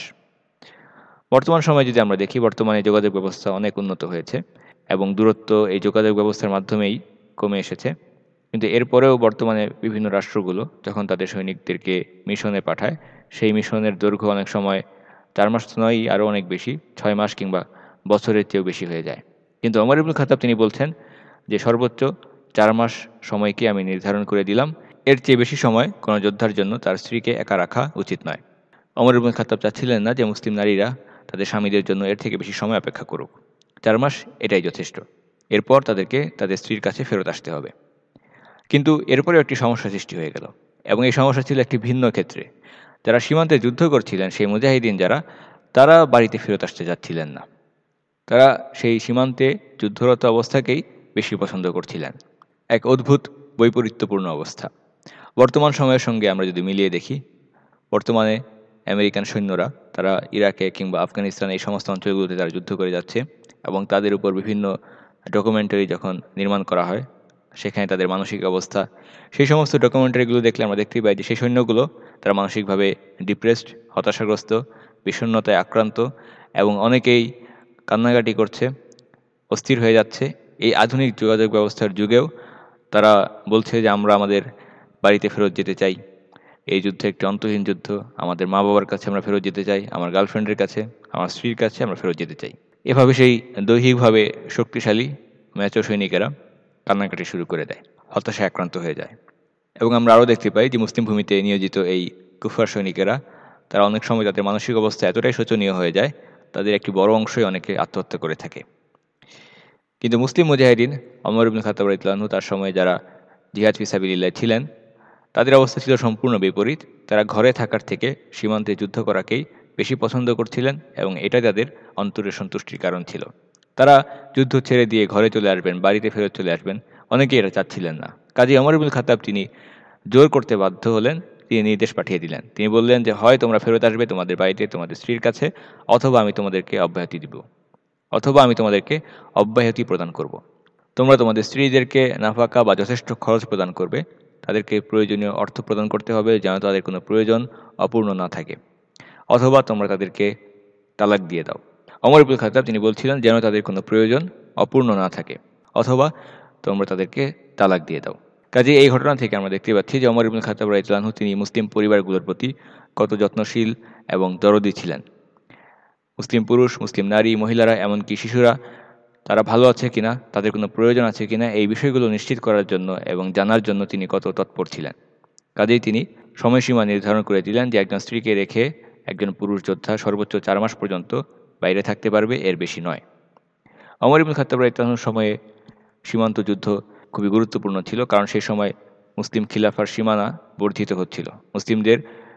[SPEAKER 2] বর্তমান সময়ে যদি আমরা দেখি, বর্তমানে যোগাযোগ ব্যবস্থা অনেক উন্নত হয়েছে এবং দূরত্ব এই যোগাযোগ ব্যবস্থার মাধ্যমেই কমে এসেছে। কিন্তু এরপরেও বর্তমানে বিভিন্ন রাষ্ট্রগুলো যখন তাদের সৈনিকদেরকে মিশনে পাঠায়, সেই মিশনের দৈর্ঘ্য অনেক সময় ৪ মাস নয়ই, আরও অনেক বেশি, ৬ মাস কিংবা বছরের চেয়েও বেশি হয়ে যায়। কিন্তু ওমর ইবনুল খাত্তাব তিনি বলছেন যে, সর্বোচ্চ ৪ মাস সময়কে আমি নির্ধারণ করে দিলাম। এর চেয়ে বেশি সময় কোনো যোদ্ধার জন্য তার স্ত্রীকে একা রাখা উচিত নয়। ওমর ইবনুল খাত্তাব চাচ্ছিলেন না যে মুসলিম নারীরা তাদের স্বামীদের জন্য এর থেকে বেশি সময় অপেক্ষা করুক। ৪ মাস এটাই যথেষ্ট। এরপর তাদেরকে তাদের স্ত্রীর কাছে ফেরত আসতে হবে। কিন্তু এরপরেও একটি সমস্যা সৃষ্টি হয়ে গেল এবং এই সমস্যা ছিল একটি ভিন্ন ক্ষেত্রে। যারা সীমান্তে যুদ্ধ করছিলেন, সেই মুজাহিদিন যারা, তারা বাড়িতে ফেরত আসতে যাচ্ছিলেন না। তারা সেই সীমান্তে যুদ্ধরত অবস্থাকেই বেশি পছন্দ করছিলেন। এক অদ্ভুত বৈপরীত্যপূর্ণ অবস্থা। বর্তমান সময়ের সঙ্গে আমরা যদি মিলিয়ে দেখি, বর্তমানে আমেরিকান সৈন্যরা তারা ইরাকে কিংবা আফগানিস্তানে এই সমস্ত অঞ্চলগুলোতে তারা যুদ্ধ করে যাচ্ছে এবং তাদের উপর বিভিন্ন ডকুমেন্টারি যখন নির্মাণ করা হয়, সেখানে তাদের মানসিক অবস্থা, সেই সমস্ত ডকুমেন্টারিগুলো দেখলে আমরা দেখতেই পাই যে সেই সৈন্যগুলো তারা মানসিকভাবে ডিপ্রেসড, হতাশাগ্রস্ত, বিষণ্ণতায় আক্রান্ত এবং অনেকেই কান্নাকাটি করছে, অস্থির হয়ে যাচ্ছে। এই আধুনিক যোগাযোগ ব্যবস্থার যুগেও তারা বলছে যে আমরা আমাদের বাড়িতে ফেরত যেতে চাই। এই যুদ্ধ একটি অন্তহীন যুদ্ধ। আমাদের মা বাবার কাছে আমরা ফেরত যেতে চাই, আমার গার্লফ্রেন্ডের কাছে, আমার স্ত্রীর কাছে আমরা ফেরত যেতে চাই। এভাবে সেই দৈহিকভাবে শক্তিশালী ম্যাচো সৈনিকেরা কান্নাকাটি শুরু করে দেয়, হতাশায় আক্রান্ত হয়ে যায়। এবং আমরা আরও দেখতে পাই যে মুসলিম ভূমিতে নিয়োজিত এই কুফার সৈনিকেরা, তারা অনেক সময় তাদের মানসিক অবস্থা এতটাই শোচনীয় হয়ে যায়, তাদের একটি বড় অংশই অনেকে আত্মহত্যা করে থাকে। কিন্তু মুসলিম মুজাহিদিন ওমর ইবনুল খাত্তাব রাদিয়াল্লাহু আনহু তার সময় যারা জিহাদ ফি সাবিলিল্লাহ ছিলেন, তাদের অবস্থা ছিল সম্পূর্ণ বিপরীত। তারা ঘরে থাকার থেকে সীমান্তে যুদ্ধ করাকেই বেশি পছন্দ করছিলেন এবং এটা তাদের অন্তরের সন্তুষ্টির কারণ ছিল। তারা যুদ্ধ ছেড়ে দিয়ে ঘরে চলে আসবেন, বাড়িতে ফেরত চলে আসবেন, অনেকেই এটা চাচ্ছিলেন না। কাজী ওমর ইবনুল খাত্তাব তিনি জোর করতে বাধ্য হলেন তিনি নির্দেশ পাঠিয়ে দিলেন। তিনি বললেন যে হয় তোমরা ফেরত আসবে তোমাদের বাড়িতে তোমাদের স্ত্রীর কাছে, অথবা আমি তোমাদেরকে অব্যাহতি প্রদান করব। তোমরা তোমাদের স্ত্রীদেরকে নাফাকা বা যথেষ্ট খরচ প্রদান করবে, তাদেরকে প্রয়োজনীয় অর্থ প্রদান করতে হবে যেন তাদের কোনো প্রয়োজন অপূর্ণ না থাকে, অথবা তোমরা তাদেরকে তালাক দিয়ে দাও। ওমর ইবনুল খাত্তাব তিনি বলছিলেন যেন তাদের কোনো প্রয়োজন অপূর্ণ না থাকে, অথবা তোমরা তাদেরকে তালাক দিয়ে দাও। কাজে এই ঘটনা থেকে আমরা দেখতে পাচ্ছি যে ওমর ইবনুল খাত্তাব রাদিয়াল্লাহু আনহু তিনি মুসলিম পরিবারগুলোর প্রতি কত যত্নশীল এবং দরদী ছিলেন। মুসলিম পুরুষ, মুসলিম নারী, মহিলারা, এমনকি শিশুরা তারা ভালো আছে কিনা, তাদের কোনো প্রয়োজন আছে কিনা, এই বিষয়গুলো নিশ্চিত করার জন্য এবং জানার জন্য তিনি কত তৎপর ছিলেন। কাজেই তিনি সময়সীমা নির্ধারণ করে দিলেন যে একজন স্ত্রীকে রেখে একজন পুরুষ যোদ্ধা সর্বোচ্চ 4 মাস পর্যন্ত বাইরে থাকতে পারবে, এর বেশি নয়। ওমর ইবনুল খাত্তাব রাদিয়াল্লাহু আনহুর সময়ে সীমান্ত যুদ্ধ খুবই গুরুত্বপূর্ণ ছিল, কারণ সেই সময় মুসলিম খিলাফার সীমানা বর্ধিত হচ্ছিল। মুসলিমদের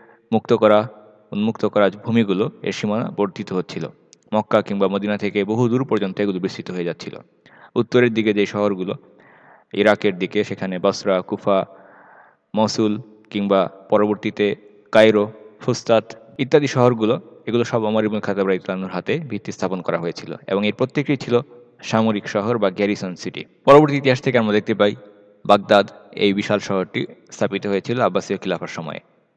[SPEAKER 2] উন্মুক্ত করা ভূমিগুলো এর সীমানা বর্ধিত হচ্ছিল। মক্কা কিংবা মদিনা থেকে বহু দূর পর্যন্ত এগুলো বিস্তৃত হয়ে যাচ্ছিল। উত্তরের দিকে যে শহরগুলো, ইরাকের দিকে, সেখানে বসরা, কুফা, মসুল কিংবা পরবর্তীতে কায়রো, ফুস্তাত ইত্যাদি শহরগুলো, এগুলো সব ওমর ইবনুল খাত্তাব রাদিয়াল্লাহু আনহুর হাতে ভিত্তি স্থাপন করা হয়েছিল এবং এর প্রত্যেকটি ছিল সামরিক শহর বা গ্যারিসন সিটি। পরবর্তী ইতিহাস থেকে আমরা দেখতে পাই বাগদাদ, এই বিশাল শহরটি স্থাপিত হয়েছিল আব্বাসীয় খিলাফার সময়ে।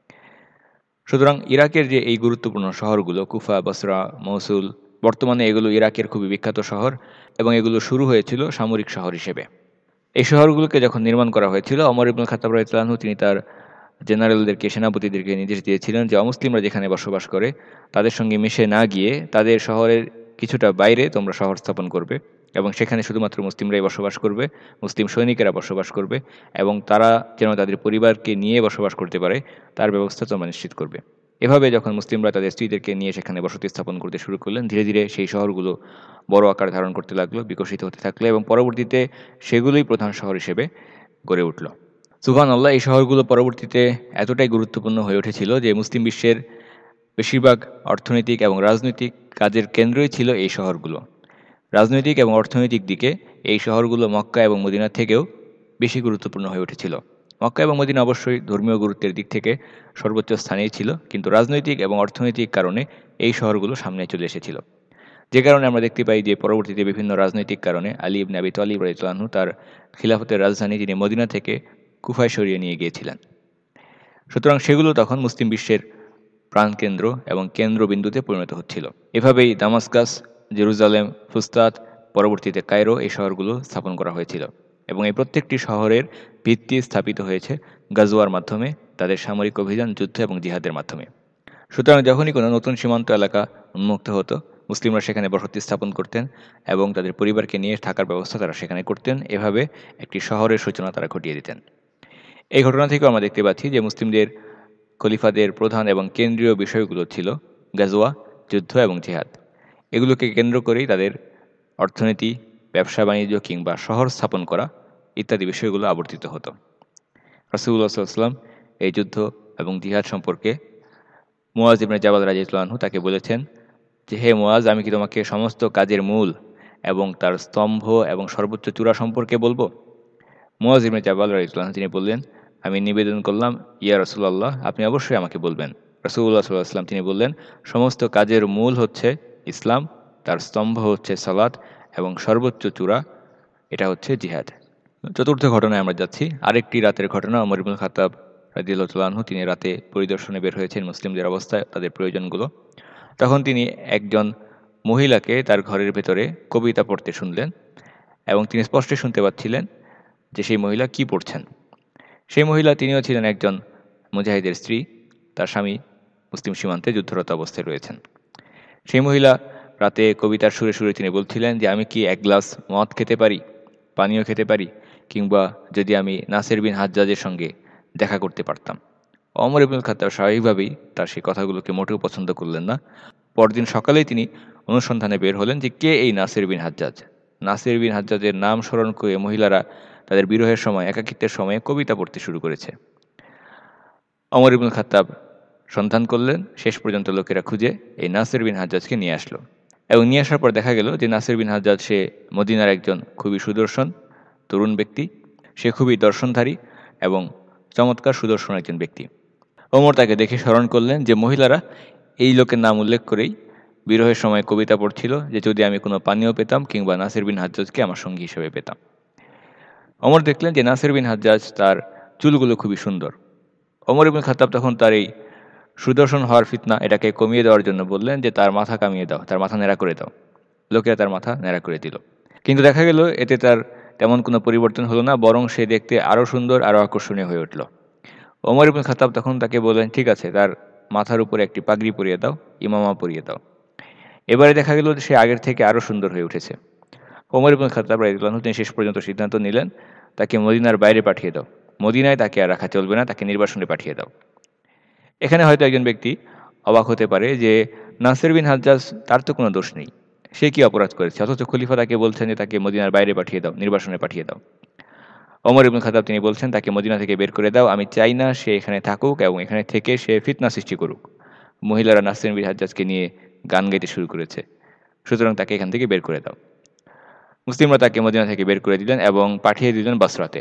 [SPEAKER 2] সুতরাং ইরাকের যে এই গুরুত্বপূর্ণ শহরগুলো কুফা, বসরা, মৌসুল, বর্তমানে এগুলো ইরাকের খুবই বিখ্যাত শহর এবং এগুলো শুরু হয়েছিল সামরিক শহর হিসেবে। এই শহরগুলোকে যখন নির্মাণ করা হয়েছিল, ওমর ইবনুল খাত্তাব রাদিয়াল্লাহু আনহু তিনি তার জেনারেলদেরকে, সেনাপতিদেরকে নির্দেশ দিয়েছিলেন যে অমুসলিমরা যেখানে বসবাস করে তাদের সঙ্গে মিশে না গিয়ে তাদের শহরের কিছুটা বাইরে তোমরা শহর স্থাপন করবে এবং সেখানে শুধুমাত্র মুসলিমরাই বসবাস করবে, মুসলিম সৈনিকেরা বসবাস করবে এবং তারা যেন তাদের পরিবারকে নিয়ে বসবাস করতে পারে তার ব্যবস্থা তোমরা নিশ্চিত করবে। এভাবে যখন মুসলিমরা তাদের স্ত্রীদেরকে নিয়ে সেখানে বসতি স্থাপন করতে শুরু করলেন, ধীরে ধীরে সেই শহরগুলো বড় আকার ধারণ করতে লাগলো, বিকশিত হতে থাকলো এবং পরবর্তীতে সেগুলোই প্রধান শহর হিসেবে গড়ে উঠল। সুবহানাল্লাহ, এই শহরগুলো পরবর্তীতে এতটাই গুরুত্বপূর্ণ হয়ে উঠেছিল যে মুসলিম বিশ্বের বেশিরভাগ অর্থনৈতিক এবং রাজনৈতিক কাজের কেন্দ্রই ছিল এই শহরগুলো। রাজনৈতিক এবং অর্থনৈতিক দিকে এই শহরগুলো মক্কা এবং মদিনা থেকেও বেশি গুরুত্বপূর্ণ হয়ে উঠেছিল। মক্কা এবং মদিনা অবশ্যই ধর্মীয় গুরুত্বের দিক থেকে সর্বোচ্চ স্থানেই ছিল, কিন্তু রাজনৈতিক এবং অর্থনৈতিক কারণে এই শহরগুলো সামনে চলে এসেছিল। যে কারণে আমরা দেখতে পাই যে পরবর্তীতে বিভিন্ন রাজনৈতিক কারণে আলী ইবনে আবি তালিব রাদিয়াল্লাহু আনহু তার খিলাফতের রাজধানী তিনি মদিনা থেকে কুফায় সরিয়ে নিয়ে গিয়েছিলেন। সুতরাং সেগুলো তখন মুসলিম বিশ্বের প্রাণকেন্দ্র এবং কেন্দ্রবিন্দুতে পরিণত হচ্ছিল। এভাবেই দামাস্কাস, জেরুজালেম, ফুস্তাত, পরবর্তীতে কায়রো, এই শহরগুলো স্থাপন করা হয়েছিল এবং এই প্রত্যেকটি শহরের ভিত্তি স্থাপিত হয়েছে গাজওয়ার মাধ্যমে, তাদের সামরিক অভিযান, যুদ্ধ এবং জিহাদের মাধ্যমে। সুতরাং যখনই কোনো নতুন সীমান্ত এলাকা উন্মুক্ত হতো, মুসলিমরা সেখানে বসতি স্থাপন করতেন এবং তাদের পরিবারকে নিয়ে থাকার ব্যবস্থা তারা সেখানে করতেন। এভাবে একটি শহরের সূচনা তারা ঘটিয়ে দিতেন। এই ঘটনা থেকেও আমরা দেখতে পাচ্ছি যে মুসলিমদের খলিফাদের প্রধান এবং কেন্দ্রীয় বিষয়গুলো ছিল গাজওয়া, যুদ্ধ এবং জিহাদ। এগুলোকে কেন্দ্র করেই তাদের অর্থনীতি, ব্যবসা বাণিজ্য কিংবা শহর স্থাপন করা ইত্যাদি বিষয়গুলো আবর্তিত হতো। রাসূলুল্লাহ সাল্লাল্লাহু আলাইহি ওয়াসাল্লাম এই যুদ্ধ এবং জিহাদ সম্পর্কে মুআজ ইবনে জাবাল রাদিয়াল্লাহু আনহু তাকে বলেছেন যে, হে মুআজ, আমি কি তোমাকে সমস্ত কাজের মূল এবং তার স্তম্ভ এবং সর্বোচ্চ চূড়া সম্পর্কে বলবো? মুআজ ইবনে জাবাল রাদিয়াল্লাহু আনহু তিনি বললেন, আমি নিবেদন করলাম, ইয়া রাসূলুল্লাহ, আপনি অবশ্যই আমাকে বলবেন। রাসূলুল্লাহ সাল্লাল্লাহু আলাইহি ওয়াসাল্লাম তিনি বললেন, সমস্ত কাজের মূল হচ্ছে ইসলাম, তার স্তম্ভ হচ্ছে সালাত এবং সর্বোচ্চ চূড়া এটা হচ্ছে জিহাদ। চতুর্থ ঘটনায় আমরা যাচ্ছি। আরেকটি রাতের ঘটনা। ওমর ইবনুল খাত্তাব রাদিয়াল্লাহু তাআলা আনহু তিনি রাতে পরিদর্শনে বের হয়েছেন মুসলিমদের অবস্থায়, তাদের প্রয়োজনগুলো। তখন তিনি একজন মহিলাকে তার ঘরের ভেতরে কবিতা পড়তে শুনলেন এবং তিনি স্পষ্ট শুনতে পাচ্ছিলেন যে সেই মহিলা কি পড়ছেন। সেই মহিলা তিনিও ছিলেন একজন মুজাহিদের স্ত্রী, তার স্বামী মুসলিম সীমান্তে যুদ্ধরত অবস্থায় রয়েছেন। সেই মহিলা রাতে কবিতার সুরে সুরে তিনি বলছিলেন যে, আমি কি এক গ্লাস মদ খেতে পারি, পানীয় খেতে পারি, কিংবা যদি আমি নাসির বিন হাজ্জাজের সঙ্গে দেখা করতে পারতাম। ওমর ইবনুল খাত্তাব স্বাভাবিকভাবেই তার সেই কথাগুলোকে মোটেও পছন্দ করলেন না। পরদিন সকালেই তিনি অনুসন্ধানে বের হলেন যে কে এই নাসির বিন হাজ্জাজ। নাসির বিন হাজ্জাজের নাম স্মরণ করে মহিলারা তাদের বিরহের সময়, একাকিত্বের সময়ে কবিতা পড়তে শুরু করেছে। ওমর ইবনুল খাত্তাব সন্ধান করলেন, শেষ পর্যন্ত লোকেরা খুঁজে এই নাসির বিন হাজ্জাজকে নিয়ে আসলো এবং নিয়ে আসার পর দেখা গেল যে নাসির বিন হাজ্জাজ সে মদিনার একজন খুবই সুদর্শন তরুণ ব্যক্তি, সে খুবই দর্শনধারী এবং চমৎকার সুদর্শন একজন ব্যক্তি। ওমর তাকে দেখে স্মরণ করলেন যে মহিলারা এই লোকের নাম উল্লেখ করেই বিরহের সময় কবিতা পড়ছিল যে যদি আমি কোনো পানীয় পেতাম কিংবা নাসির বিন হাজ্জাজকে আমার সঙ্গী হিসেবে পেতাম। ওমর দেখলেন যে নাসির বিন হাজ্জাজ তার চুলগুলো খুবই সুন্দর। ওমর ইবনুল খাত্তাব তখন তার এই সুদর্শন হওয়ার ফিতনা এটাকে কমিয়ে দেওয়ার জন্য বললেন যে তার মাথা কামিয়ে দাও, তার মাথা ন্যাড়া করে দাও। লোকেরা তার মাথা ন্যাড়া করে দিল, কিন্তু দেখা গেল এতে তার তেমন কোনো পরিবর্তন হলো না, বরং সে দেখতে আরও সুন্দর, আরও আকর্ষণীয় হয়ে উঠল। ওমর ইবনুল খাত্তাব তখন তাকে বললেন, ঠিক আছে, তার মাথার উপরে একটি পাগড়ি পরিয়ে দাও, ইমামা পরিয়ে দাও। এবারে দেখা গেল যে সে আগের থেকে আরও সুন্দর হয়ে উঠেছে। ওমর ইবনুল খাত্তাব রাদিয়াল্লাহু আনহু তিনি শেষ পর্যন্ত সিদ্ধান্ত নিলেন তাকে মদিনার বাইরে পাঠিয়ে দাও, মদিনায় তাকে আর রাখা চলবে না, তাকে নির্বাসনে পাঠিয়ে দাও। এখানে হয়তো একজন ব্যক্তি অবাক হতে পারে যে নাসির বিন হাজ্জাজ তার তো কোনো দোষ নেই, সে কি অপরাধ করেছে, অথচ খলিফা তাকে বলছেন যে তাকে মদিনার বাইরে পাঠিয়ে দাও, নির্বাসনে পাঠিয়ে দাও। ওমর ইবনুল খাত্তাব তিনি বলছেন তাকে মদিনা থেকে বের করে দাও, আমি চাই না সে এখানে থাকুক এবং এখানে থেকে সে ফিতনা সৃষ্টি করুক। মহিলারা নাসির বিন হাজ্জাজকে নিয়ে গান গাইতে শুরু করেছে, সুতরাং তাকে এখান থেকে বের করে দাও। মুসলিমরা তাকে মদিনা থেকে বের করে দিলেন এবং পাঠিয়ে দিলেন বসরাতে।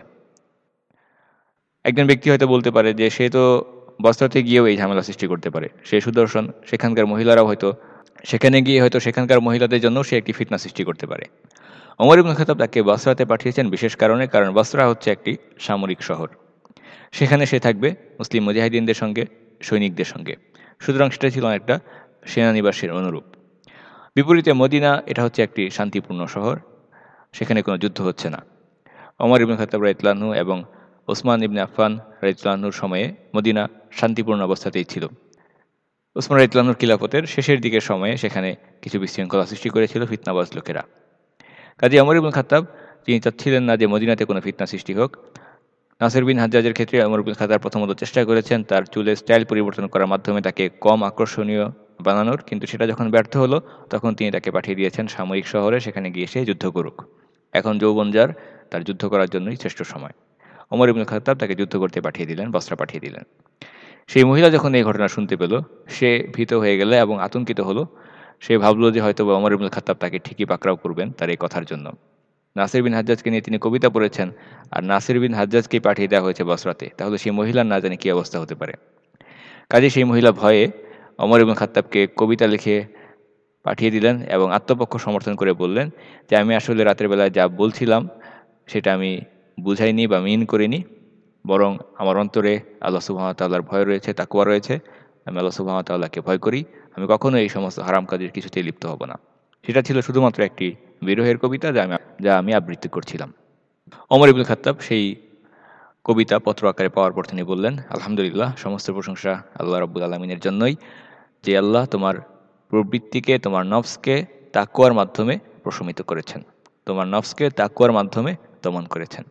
[SPEAKER 2] একজন ব্যক্তি হয়তো বলতে পারে যে সে তো বসরাতে গিয়েও এই ঝামেলা সৃষ্টি করতে পারে, সে সুদর্শন, সেখানকার মহিলারাও হয়তো সেখানে গিয়ে হয়তো সেখানকার মহিলাদের জন্য সে একটি ফিতনা সৃষ্টি করতে পারে। ওমর ইবনুল খাত্তাব তাকে বসরাতে পাঠিয়েছেন বিশেষ কারণে, কারণ বসরা হচ্ছে একটি সামরিক শহর, সেখানে সে থাকবে মুসলিম মুজাহিদিনদের সঙ্গে, সৈনিকদের সঙ্গে, সুতরাং সেটা ছিল একটা সেনানিবাসের অনুরূপ। বিপরীতে মদিনা এটা হচ্ছে একটি শান্তিপূর্ণ শহর, সেখানে কোনো যুদ্ধ হচ্ছে না। ওমর ইবনুল খাত্তাব রাদিয়াল্লাহু আনহু এবং ওসমান ইবনে আফফান রাদিয়াল্লাহু আনহুর সময়ে মদিনা শান্তিপূর্ণ অবস্থাতেই ছিল। ওসমান রাদিয়াল্লাহু আনহুর খিলাফতের শেষের দিকের সময়ে সেখানে কিছু বিশৃঙ্খলা সৃষ্টি করেছিল ফিতনাবাজ লোকেরা। কাজী ওমর ইবনুল খাত্তাব তিনি চাচ্ছিলেন না যে মদিনাতে কোনো ফিতনা সৃষ্টি হোক। নাসির বিন হাজ্জাজের ক্ষেত্রে ওমর ইবনুল খাত্তাব প্রথমত চেষ্টা করেছেন তার চুলের স্টাইল পরিবর্তন করার মাধ্যমে তাকে কম আকর্ষণীয় বানানোর, কিন্তু সেটা যখন ব্যর্থ হলো তখন তিনি তাকে পাঠিয়ে দিয়েছেন সামরিক শহরে, সেখানে গিয়ে সে যুদ্ধ করুক। এখন যৌবন যার, তার যুদ্ধ করার জন্যই শ্রেষ্ঠ সময়। ওমর ইবনুল খাত্তাব তাকে যুদ্ধ করতে পাঠিয়ে দিলেন, বসরা পাঠিয়ে দিলেন। সেই মহিলা যখন এই ঘটনা শুনতে পেল সে ভীত হয়ে গেল এবং আতঙ্কিত হলো। সে ভাবলো যে হয়তো ওমর ইবনুল খাত্তাব তাকে ঠিকই পাকড়াও করবেন তার এই কথার জন্য। নাসির বিন হাজ্জাজকে নিয়ে তিনি কবিতা পড়েছেন, আর নাসির বিন হাজ্জাজকেই পাঠিয়ে দেওয়া হয়েছে বসরাতে, তাহলে সেই মহিলার না জানি কী অবস্থা হতে পারে। কাজে সেই মহিলা ভয়ে ওমর ইবনুল খাত্তাবকে কবিতা লিখে পাঠিয়ে দিলেন এবং আত্মপক্ষ সমর্থন করে বললেন যে আমি আসলে রাতের বেলায় যা বলছিলাম সেটা আমি বুঝাইনি বা মিন করিনি, বরং আমার অন্তরে আল্লাহ সুবহানাহু ওয়া তাআলার ভয় রয়েছে, তাকওয়া রয়েছে, আমি আল্লাহ সুবহানাহু ওয়া তাআলাকে ভয় করি, আমি কখনো এই সমস্ত হারাম কাজের কিছুতেই লিপ্ত হব না। সেটা ছিল শুধুমাত্র একটি বিরহের কবিতা যা আমি আবৃত্তি করছিলাম। ওমর ইবনুল খাত্তাব সেই কবিতা পত্র আকারে পাওয়ার পর তিনি বললেন, আলহামদুলিল্লাহ, সমস্ত প্রশংসা আল্লাহ রাব্বুল আলামিনের জন্যই, যে আল্লাহ তোমার প্রবৃত্তিকে, তোমার নফসকে তাকওয়ার মাধ্যমে প্রশমিত করেছেন, তোমার নফসকে তাকওয়ার মাধ্যমে দমন করেছেন।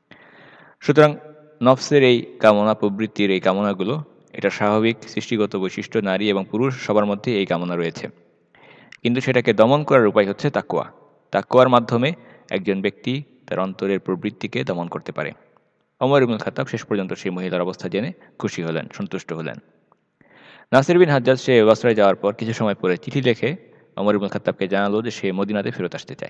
[SPEAKER 2] সুতরাং নফসের এই কামনা, প্রবৃত্তির এই কামনাগুলো, এটা স্বাভাবিক সৃষ্টিগত বৈশিষ্ট্য, নারী এবং পুরুষ সবার মধ্যে এই কামনা রয়েছে, কিন্তু সেটাকে দমন করার উপায় হচ্ছে তাকওয়া। তাকওয়ার মাধ্যমে একজন ব্যক্তি তার অন্তরের প্রবৃত্তিকে দমন করতে পারে। ওমর ইবনুল খাত্তাব শেষ পর্যন্ত সেই মহিলার অবস্থা জেনে খুশি হলেন, সন্তুষ্ট হলেন। নাসির বিন হাজ্জাজ সে বসরায় যাওয়ার পর কিছু সময় পরে চিঠি লিখে ওমর ইবনুল খাত্তাবকে জানালো যে সে মদিনাতে ফেরত আসতে চায়।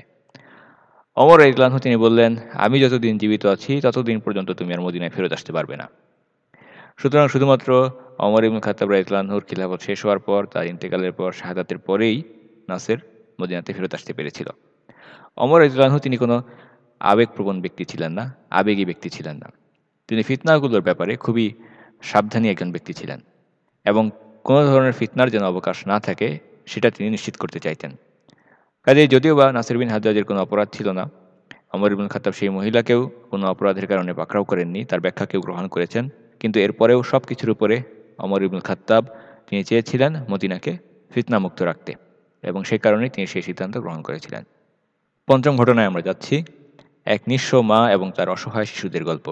[SPEAKER 2] ওমর রাদিয়াল্লাহু আনহু তিনি বললেন, আমি যতদিন জীবিত আছি ততদিন পর্যন্ত তুমি আর মদিনায় ফেরত আসতে পারবে না। সুতরাং শুধুমাত্র ওমর ইবনুল খাত্তাব রাদিয়াল্লাহু আনহুর খিলাফত শেষ হওয়ার পর, তার ইন্তেকালের পর, শাহাদাতের পরেই নাসির মদিনাতে ফেরত আসতে পেরেছিল। ওমর রাদিয়াল্লাহু আনহু তিনি কোনো আবেগপ্রবণ ব্যক্তি ছিলেন না, আবেগী ব্যক্তি ছিলেন না। তিনি ফিতনাগুলোর ব্যাপারে খুবই সাবধানী একজন ব্যক্তি ছিলেন এবং কোনো ধরনের ফিতনার যেন অবকাশ না থাকে সেটা তিনি নিশ্চিত করতে চাইতেন। কাজেই যদিও বা নাসির বিন হাজ্জাজের কোনো অপরাধ ছিল না, ওমর ইবনুল খাত্তাব সেই মহিলাকেও কোনো অপরাধের কারণে পাকড়াও করেননি, তার ব্যাখ্যাকেও গ্রহণ করেছেন, কিন্তু এরপরেও সব কিছুর উপরে ওমর ইবনুল খাত্তাব তিনি চেয়েছিলেন মদিনাকে ফিতনামুক্ত রাখতে, এবং সেই কারণেই তিনি সেই সিদ্ধান্ত গ্রহণ করেছিলেন। পঞ্চম ঘটনায় আমরা যাচ্ছি, এক নিঃস্ব মা এবং তার অসহায় শিশুদের গল্প।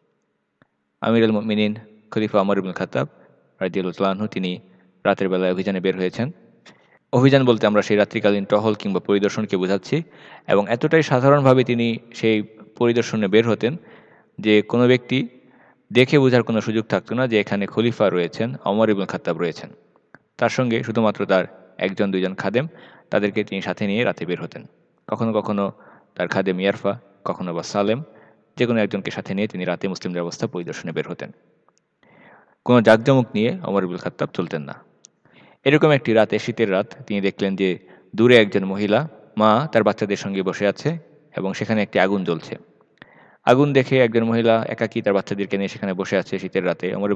[SPEAKER 2] আমিরুল মুমিনিন খলিফা ওমর ইবনুল খাত্তাব রাদিয়াল্লাহু আনহু তিনি রাতের বেলায় অভিযানে বের হয়েছেন। অভিযান বলতে আমরা সেই রাত্রিকালীন টহল কিংবা পরিদর্শনকে বোঝাচ্ছি, এবং এতটাই সাধারণভাবে তিনি সেই পরিদর্শনে বের হতেন যে কোনো ব্যক্তি দেখে বোঝার কোনো সুযোগ থাকতো না যে এখানে খলিফা রয়েছেন, ওমর ইবনুল খাত্তাব রয়েছেন। তার সঙ্গে শুধুমাত্র তার একজন দুইজন খাদেম, তাদেরকে তিনি সাথে নিয়ে রাতে বের হতেন। কখনো কখনো তার খাদেম ইয়ারফা, কখনো বা সালেম, যে কোনো একজনকে সাথে নিয়ে তিনি রাতে মুসলিমদের অবস্থা পরিদর্শনে বের হতেন। কোনো জাঁকজমক নিয়ে ওমর ইবনুল খাত্তাব চলতেন না। এরকম একটি রাতে, শীতের রাত, তিনি দেখলেন যে দূরে একজন মহিলা মা তার বাচ্চাদের সঙ্গে বসে আছে এবং সেখানে একটি আগুন জ্বলছে। আগুন দেখে একজন মহিলা একাকী তার বাচ্চাদেরকে নিয়ে সেখানে বসে আছে শীতের রাতে। ওমর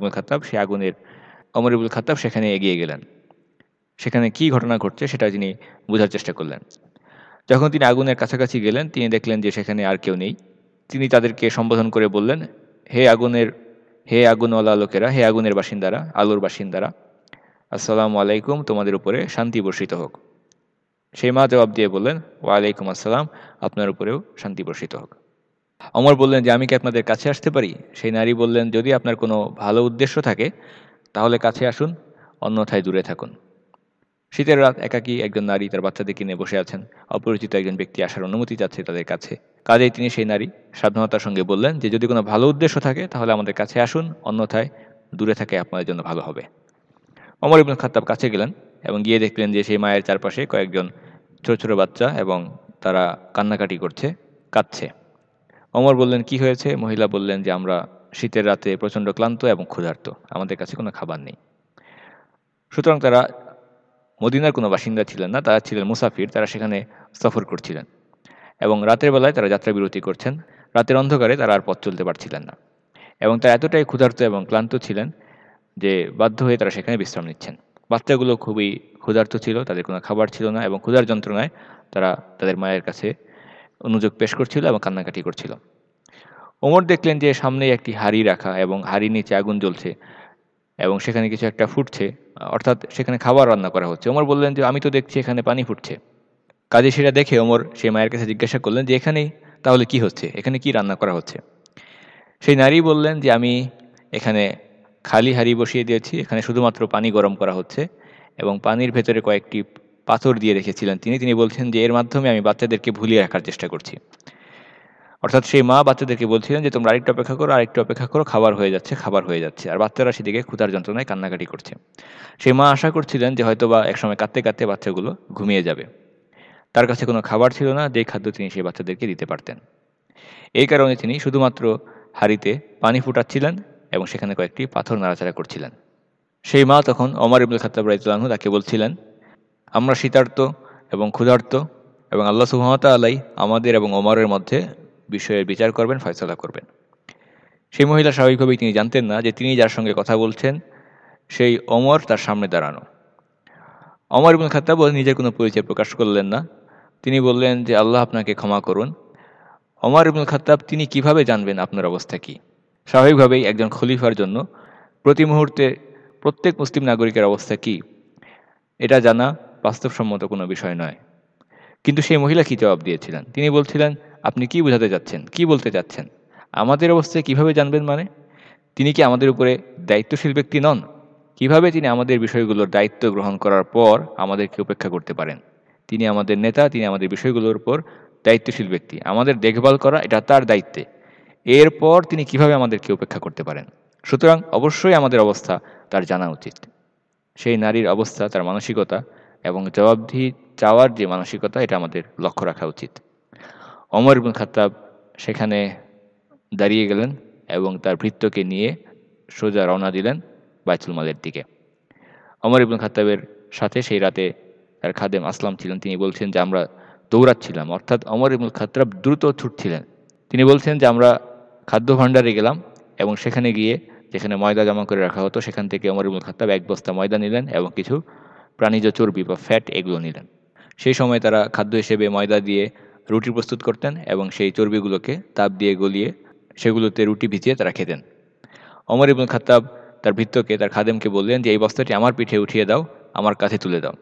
[SPEAKER 2] ইবনুল খাত্তাব সেখানে এগিয়ে গেলেন। সেখানে কি ঘটনা ঘটছে সেটা তিনি বোঝার চেষ্টা করলেন। যখন তিনি আগুনের কাছাকাছি গেলেন, তিনি দেখলেন যে সেখানে আর কেউ নেই। তিনি তাদেরকে সম্বোধন করে বললেন, হে আগুনওয়ালা লোকেরা, হে আগুনের বাসিন্দারা, আলোর বাসিন্দারা, আসসালামু আলাইকুম, তোমাদের উপরে শান্তি বর্ষিত হোক। সেই মা জবাব দিয়ে বললেন, ওয়ালাইকুম আসসালাম, আপনার উপরেও শান্তি বর্ষিত হোক। ওমর বললেন যে আমি কি আপনাদের কাছে আসতে পারি? সেই নারী বললেন, যদি আপনার কোনো ভালো উদ্দেশ্য থাকে তাহলে কাছে আসুন, অন্যথায় দূরে থাকুন। শীতের রাত, একাকী একজন নারী তার বাচ্চাদেরকে নিয়ে বসে আছেন। অপরিচিত একজন ব্যক্তি আসার অনুমতি চাচ্ছে তাদের কাছে। কাজেই তিনি সেই নারী সাবধানতার সঙ্গে বললেন যে যদি কোনো ভালো উদ্দেশ্য থাকে তাহলে আমাদের কাছে আসুন, অন্যথায় দূরে থাকে আপনাদের জন্য ভালো হবে। ওমর ইবনুল খাত্তাব কাছে গেলেন এবং গিয়ে দেখলেন যে সেই মায়ের চারপাশে কয়েকজন ছোট ছোট বাচ্চা এবং তারা কান্নাকাটি করছে, কাঁদছে। ওমর বললেন, কি হয়েছে? মহিলা বললেন যে আমরা শীতের রাতে প্রচণ্ড ক্লান্ত এবং ক্ষুধার্ত, আমাদের কাছে কোনো খাবার নেই। সুতরাং তারা মদিনার কোনো বাসিন্দা ছিলেন না, তারা ছিলেন মুসাফির, তারা সেখানে সফর করছিলেন এবং রাতের বেলায় তারা যাত্রা বিরতি করছেন। রাতের অন্ধকারে তারা আর পথ চলতে পারছিলেন না এবং তারা এতটাই ক্ষুধার্ত এবং ক্লান্ত ছিলেন যে বাধ্য হয়ে তারা সেখানে বিশ্রাম নিচ্ছেন। বাচ্চাগুলো খুবই ক্ষুধার্ত ছিল, তাদের কোনো খাবার ছিল না এবং ক্ষুধার যন্ত্রণায় তারা তাদের মায়ের কাছে অনুযোগ পেশ করছিল এবং কান্নাকাটি করছিল। ওমর দেখলেন যে সামনেই একটি হাঁড়ি রাখা এবং হাঁড়ির নিচে আগুন জ্বলছে এবং সেখানে কিছু একটা ফুটছে, অর্থাৎ সেখানে খাবার রান্না করা হচ্ছে। ওমর বললেন যে আমি তো দেখছি এখানে পানি ফুটছে। কাজে সেটা দেখে ওমর সেই মায়ের কাছে জিজ্ঞাসা করলেন যে এখানেই তাহলে কি হচ্ছে, এখানে কি রান্না করা হচ্ছে? সেই নারী বললেন যে আমি এখানে খালি হাঁড়ি বসিয়ে দিয়েছি, এখানে শুধুমাত্র পানি গরম করা হচ্ছে এবং পানির ভেতরে কয়েকটি পাথর দিয়ে রেখেছিলেন তিনি বলছেন যে এর মাধ্যমে আমি বাচ্চাদেরকে ভুলিয়ে রাখার চেষ্টা করছি। অর্থাৎ সেই মা বাচ্চাদেরকে বলছিলেন যে তোমরা আরেকটু অপেক্ষা করো, খাবার হয়ে যাচ্ছে। আর বাচ্চারা সেদিকে ক্ষুধার যন্ত্রণায় কান্নাকাটি করছে। সেই মা আশা করছিলেন যে হয়তোবা একসময় কাঁদতে কাঁদতে বাচ্চাগুলো ঘুমিয়ে যাবে। তার কাছে কোনো খাবার ছিল না যেই খাদ্য তিনি সেই বাচ্চাদেরকে দিতে পারতেন। এই কারণে তিনি শুধুমাত্র হাঁড়িতে পানি ফুটাচ্ছিলেন এবং সেখানে কয়েকটি পাথর নাড়াচাড়া করছিলেন। সেই মা তখন ওমর ইবনুল খাত্তাব রাদিয়াল্লাহু আনহু তাকে বলছিলেন, আমরা শীতার্ত এবং ক্ষুধার্ত এবং আল্লাহ সুবহানাহু ওয়া তাআলাই আমাদের এবং ওমরের মধ্যে বিষয়ের বিচার করবেন, ফয়সালা করবেন। সেই মহিলা স্বাভাবিকভাবেই তিনি জানতেন না যে তিনি যার সঙ্গে কথা বলছেন সেই ওমর তার সামনে দাঁড়ানো। ওমর ইবনুল খাত্তাব নিজের কোনো পরিচয় প্রকাশ করলেন না। তিনি বললেন যে আল্লাহ আপনাকে ক্ষমা করুন। ওমর ইবনুল খাত্তাব তিনি কিভাবে জানবেন আপনার অবস্থা কী? স্বাভাবিকভাবেই একজন খলিফার জন্য প্রতি মুহূর্তে প্রত্যেক মুসলিম নাগরিকের অবস্থা কী এটা জানা বাস্তবসম্মত কোনো বিষয় নয়। কিন্তু সেই মহিলা কী জবাব দিয়েছিলেন? তিনি বলছিলেন, আপনি কি বোঝাতে যাচ্ছেন, কি বলতে চাচ্ছেন? আমাদের অবস্থায় কিভাবে জানবেন মানে? তিনি কি আমাদের উপরে দায়িত্বশীল ব্যক্তি নন? কিভাবে তিনি আমাদের বিষয়গুলোর দায়িত্ব গ্রহণ করার পর আমাদেরকে উপেক্ষা করতে পারেন? তিনি আমাদের নেতা, তিনি আমাদের বিষয়গুলোর উপর দায়িত্বশীল ব্যক্তি, আমাদের দেখভাল করা এটা তার দায়িত্বে। এরপর তিনি কিভাবে আমাদেরকে উপেক্ষা করতে পারেন? সুতরাং অবশ্যই আমাদের অবস্থা তার জানা উচিত। সেই নারীর অবস্থা, তার মানসিকতা এবং জবাবদিহি চাওয়ার যে মানসিকতা, এটা আমাদের লক্ষ্য রাখা উচিত। ওমর ইবনুল খাত্তাব সেখানে দাঁড়িয়ে গেলেন এবং তার ভৃত্যকে নিয়ে সোজা রওনা দিলেন বাইতুল মালের দিকে। ওমর ইবনুল খাত্তাবের সাথে সেই রাতে তার খাদেম আসলাম ছিলেন। তিনি বলছেন যে আমরা দৌড়াচ্ছিলাম, অর্থাৎ ওমর ইবনুল খাত্তাব দ্রুত ছুটছিলেন। তিনি বলছেন যে আমরা খাদ্য ভাণ্ডারে গেলাম এবং সেখানে গিয়ে যেখানে ময়দা জমা করে রাখা হতো সেখান থেকে ওমর ইবনুল খাত্তাব এক বস্তা ময়দা নিলেন এবং কিছু প্রাণীজ চর্বি বা ফ্যাট এগুলো নিলেন। সেই সময় তারা খাদ্য হিসেবে ময়দা দিয়ে রুটি প্রস্তুত করতেন এবং সেই চর্বিগুলোকে তাপ দিয়ে গলিয়ে সেগুলোতে রুটি ভিজিয়ে তারা খেতেন। ওমর ইবনুল খাত্তাব তার ভৃত্যকে, তার খাদেমকে বললেন যে এই বস্তাটি আমার পিঠে উঠিয়ে দাও, আমার কাঁধে তুলে দাও।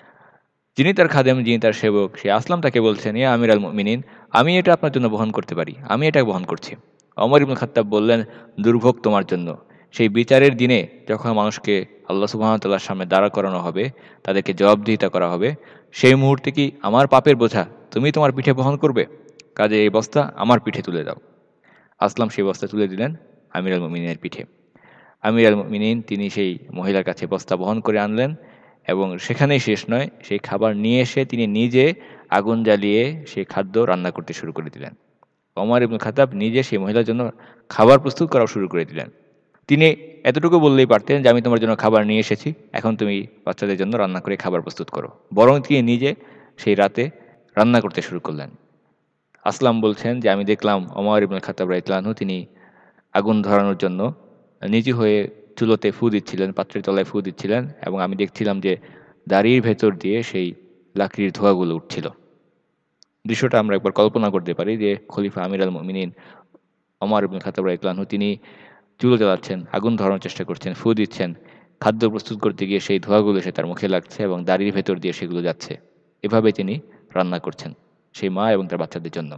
[SPEAKER 2] যিনি তার খাদেম, যিনি তার সেবক, সে আসলাম তাকে বলছেন, ইয়া আমির আল মুমিনিন, আমি এটা আপনার জন্য বহন করতে পারি, আমি এটা বহন করছি। ওমর ইবনুল খাত্তাব বললেন, দুর্ভোগ তোমার জন্য। সেই বিচারের দিনে যখন মানুষকে আল্লাহ সুবহানাহু ওয়া তাআলার সামনে দাঁড়া করানো হবে, তাদেরকে জবাবদিহিতা করা হবে, সেই মুহূর্তে কি আমার পাপের বোঝা তুমি তোমার পিঠে বহন করবে? কাজে এই বস্তা আমার পিঠে তুলে দাও। আসলাম সেই বস্তা তুলে দিলেন আমির আল মুমিনিনের পিঠে। আমির আল মুমিনিন তিনি সেই মহিলার কাছে বস্তা বহন করে আনলেন এবং সেখানেই শেষ নয়, সেই খাবার নিয়ে এসে তিনি নিজে আগুন জ্বালিয়ে সেই খাদ্য রান্না করতে শুরু করে দিলেন। ওমর ইবনুল খাত্তাব নিজে সেই মহিলার জন্য খাবার প্রস্তুত করা শুরু করে দিলেন। তিনি এতটুকু বললেই পারতেন যে আমি তোমার জন্য খাবার নিয়ে এসেছি, এখন তুমি বাচ্চাদের জন্য রান্না করে খাবার প্রস্তুত করো। বরং তিনি নিজে সেই রাতে রান্না করতে শুরু করলেন। আসলাম বলছেন যে আমি দেখলাম ওমর ইবনুল খাত্তাব রাদিয়াল্লাহু আনহু তিনি আগুন ধরানোর জন্য নিচু হয়ে চুলোতে ফু দিচ্ছিলেন, পাত্রের তলায় ফু দিচ্ছিলেন, এবং আমি দেখছিলাম যে দাড়ির ভেতর দিয়ে সেই লাকড়ির ধোঁয়াগুলো উঠছিল। দৃশ্যটা আমরা একবার কল্পনা করতে পারি যে খলিফা আমির আল মুমিনিন ওমর ইবনুল খাত্তাব রাদিয়াল্লাহু আনহু তিনি চুলো জ্বালাচ্ছেন, আগুন ধরানোর চেষ্টা করছেন, ফু দিচ্ছেন, খাদ্য প্রস্তুত করতে গিয়ে সেই ধোঁয়াগুলো এসে তার মুখে লাগছে এবং দাড়ির ভেতর দিয়ে সেগুলো যাচ্ছে। এভাবে তিনি রান্না করছেন সেই মা এবং তার বাচ্চাদের জন্য।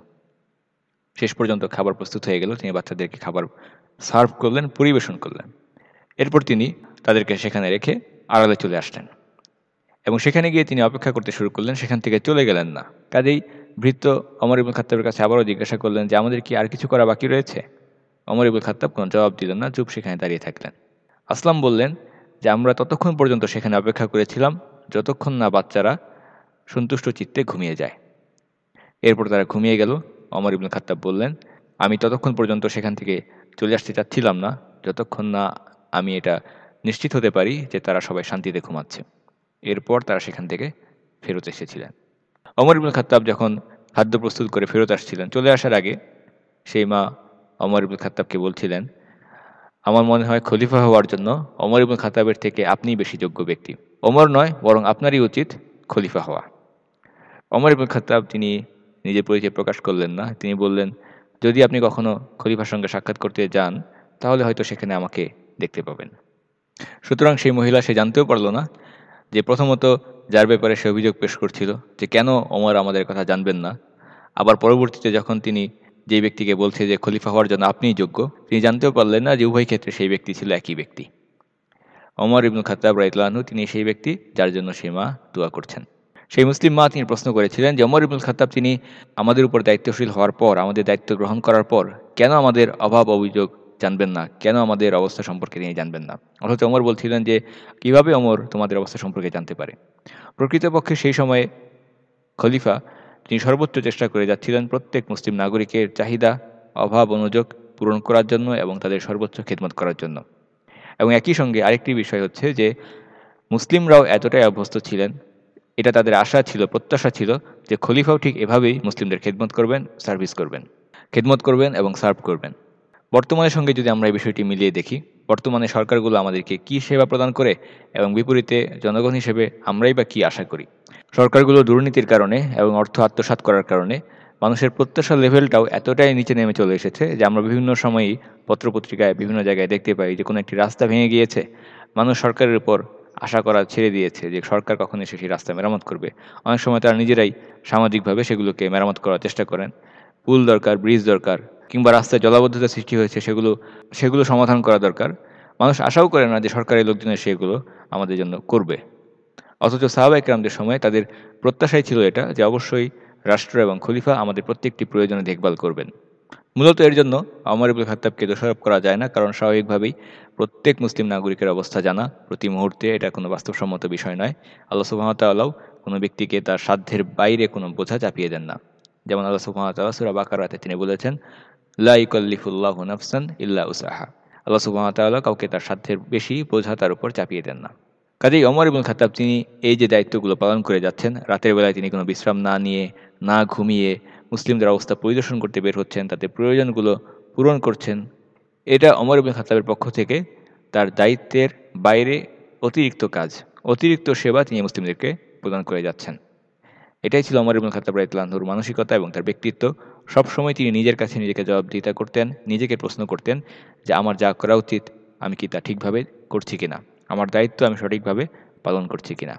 [SPEAKER 2] শেষ পর্যন্ত খাবার প্রস্তুত হয়ে গেল, তিনি বাচ্চাদেরকে খাবার সার্ভ করলেন, পরিবেশন করলেন। এরপর তিনি তাদেরকে সেখানে রেখে আড়ালে চলে আসলেন এবং সেখানে গিয়ে তিনি অপেক্ষা করতে শুরু করলেন, সেখান থেকে চলে গেলেন না। কাজেই ভৃত্য ওমর ইবনুল খাত্তাবের কাছে আবারও জিজ্ঞাসা করলেন যে আমাদের কি আর কিছু করা বাকি রয়েছে? ওমর ইবনুল খাত্তাব কোনো জবাব দিলেন না, চুপ সেখানে দাঁড়িয়ে থাকলেন। আসলাম বললেন যে আমরা ততক্ষণ পর্যন্ত সেখানে অপেক্ষা করেছিলাম যতক্ষণ না বাচ্চারা সন্তুষ্ট চিত্তে ঘুমিয়ে যায়। এরপর তারা ঘুমিয়ে গেল। ওমর ইবনুল খাত্তাব বললেন আমি ততক্ষণ পর্যন্ত সেখান থেকে চলে আসতে চাচ্ছিলাম না যতক্ষণ না আমি এটা নিশ্চিত হতে পারি যে তারা সবাই শান্তিতে ঘুমাচ্ছে। এরপর তারা সেখান থেকে ফেরত এসেছিলেন। ওমর ইবনুল খাত্তাব যখন খাদ্য প্রস্তুত করে ফেরত আসছিলেন, চলে আসার আগে সেই মা ওমর ইবনুল খাত্তাবকে বলছিলেন আমার মনে হয় খলিফা হওয়ার জন্য ওমর ইবনুল খাত্তাবের থেকে আপনিই বেশি যোগ্য ব্যক্তি। ওমর নয়, বরং আপনারই উচিত খলিফা হওয়া। ওমর ইবনুল খাত্তাব তিনি নিজের পরিচয় প্রকাশ করলেন না। তিনি বললেন যদি আপনি কখনো খলিফার সঙ্গে সাক্ষাৎ করতে যান তাহলে হয়তো সেখানে আমাকে দেখতে পাবেন। সুতরাং সেই মহিলা সে জানতেও পারল না যে প্রথমত যার ব্যাপারে সে অভিযোগ পেশ করছিল যে কেন ওমর আমাদের কথা জানবেন না, আবার পরবর্তীতে যখন তিনি যে ব্যক্তিকে বলছে যে খলিফা হওয়ার জন্য আপনিই যোগ্য, তিনি জানতেও পারলেন না যে উভয় ক্ষেত্রে সেই ব্যক্তি ছিল একই ব্যক্তি। ওমর ইবনুল খাত্তাব রাদিয়াল্লাহু আনহু তিনি সেই ব্যক্তি যার জন্য সেই মা দোয়া করছেন। সেই মুসলিম মা তিনি প্রশ্ন করেছিলেন যে ওমর ইবনুল খাত্তাব তিনি আমাদের উপর দায়িত্বশীল হওয়ার পর, আমাদের দায়িত্ব গ্রহণ করার পর কেন আমাদের অভাব অভিযোগ জানবেন না, কেন আমাদের অবস্থা সম্পর্কে তিনি জানবেন না? অথচ ওমর বলছিলেন যে কিভাবে ওমর তোমাদের অবস্থা সম্পর্কে জানতে পারে? প্রকৃতপক্ষে সেই সময়ে খলিফা তিনি সর্বোচ্চ চেষ্টা করে যাচ্ছিলেন প্রত্যেক মুসলিম নাগরিকের চাহিদা, অভাব অনুযোগ পূরণ করার জন্য এবং তাদের সর্বোচ্চ খেদমত করার জন্য। এবং একই সঙ্গে আরেকটি বিষয় হচ্ছে যে মুসলিমরাও এতটাই অভ্যস্ত ছিলেন, এটা তাদের আশা ছিল, প্রত্যাশা ছিল যে খলিফাও ঠিক এভাবেই মুসলিমদের খেদমত করবেন, সার্ভিস করবেন, খেদমত করবেন এবং সার্ভ করবেন। বর্তমানের সঙ্গে যদি আমরা এই বিষয়টি মিলিয়ে দেখি, বর্তমানে সরকারগুলো আমাদেরকে কি সেবা প্রদান করে এবং বিপরীতে জনগণ হিসেবে আমরাই বা কি আশা করি? সরকারগুলো দুর্নীতির কারণে এবং অর্থ আত্মসাৎ করার কারণে মানুষের প্রত্যাশার লেভেলটাও এতটাই নিচে নেমে চলে এসেছে যে আমরা বিভিন্ন সময়ই পত্রপত্রিকায় বিভিন্ন জায়গায় দেখতে পাই যে কোনো একটি রাস্তা ভেঙে গিয়েছে, মানুষ সরকারের উপর আশা করা ছেড়ে দিয়েছে যে সরকার কখন এসে সেই রাস্তা মেরামত করবে। অনেক সময় তারা নিজেরাই সামাজিকভাবে সেগুলোকে মেরামত করার চেষ্টা করেন। পুল দরকার, ব্রিজ দরকার, কিংবা রাস্তায় জলাবদ্ধতা সৃষ্টি হয়েছে সেগুলো সমাধান করা দরকার। মানুষ আশাও করে না যে সরকারি লোকজনের সেগুলো আমাদের জন্য করবে। অথচ সাহাবায়ে কেরামদের সময় তাদের প্রত্যাশাই ছিল এটা যে অবশ্যই রাষ্ট্র এবং খলিফা আমাদের প্রত্যেকটি প্রয়োজনে দেখভাল করবেন। মূলত এর জন্য ওমর ইবনুল খাত্তাবকে দোষারোপ করা যায় না, কারণ স্বাভাবিকভাবেই প্রত্যেক মুসলিম নাগরিকের অবস্থা জানা প্রতি মুহূর্তে এটা কোনো বাস্তবসম্মত বিষয় নয়। আল্লাহ সুবহানাহু ওয়া তাআলাও কোনো ব্যক্তিকে তার সাধ্যের বাইরে কোনো বোঝা চাপিয়ে দেন না। যেমন আল্লাহ সুবহানাহু ওয়া তাআলা সূরা বাকারাতে তিনি বলেছেন লা ইউকাল্লিফুল্লাহু নাফসান ইল্লা উসআহা। আল্লাহ সুবহানাহু ওয়া তাআলা কাউকে তার সাধ্যের বেশি বোঝা তার উপর চাপিয়ে দেন না। কাজেই ওমর ইবনুল খাত্তাব তিনি এই যে দায়িত্বগুলো পালন করে যাচ্ছেন, রাতের বেলায় তিনি কোনো বিশ্রাম না নিয়ে, না ঘুমিয়ে মুসলিমদের অবস্থা পরিদর্শন করতে বের হচ্ছেন, তাদের প্রয়োজনগুলো পূরণ করছেন। এটা ওমর ইবনুল খাত্তাবের পক্ষ থেকে তার দায়িত্বের বাইরে অতিরিক্ত কাজ, অতিরিক্ত সেবা তিনি মুসলিমদেরকে প্রদান করে যাচ্ছেন। এটাই ছিল ওমর ইবনুল খাত্তাব রাদিয়াল্লাহু আনহুর মানসিকতা এবং তার ব্যক্তিত্ব। সবসময় তিনি নিজের কাছে নিজেকে জবাবদিহিতা করতেন, নিজেকে প্রশ্ন করতেন যে আমার যা করা উচিত আমি কি তা ঠিকভাবে করছি কিনা, আমার দায়িত্ব আমি সঠিকভাবে পালন করছি কিনা।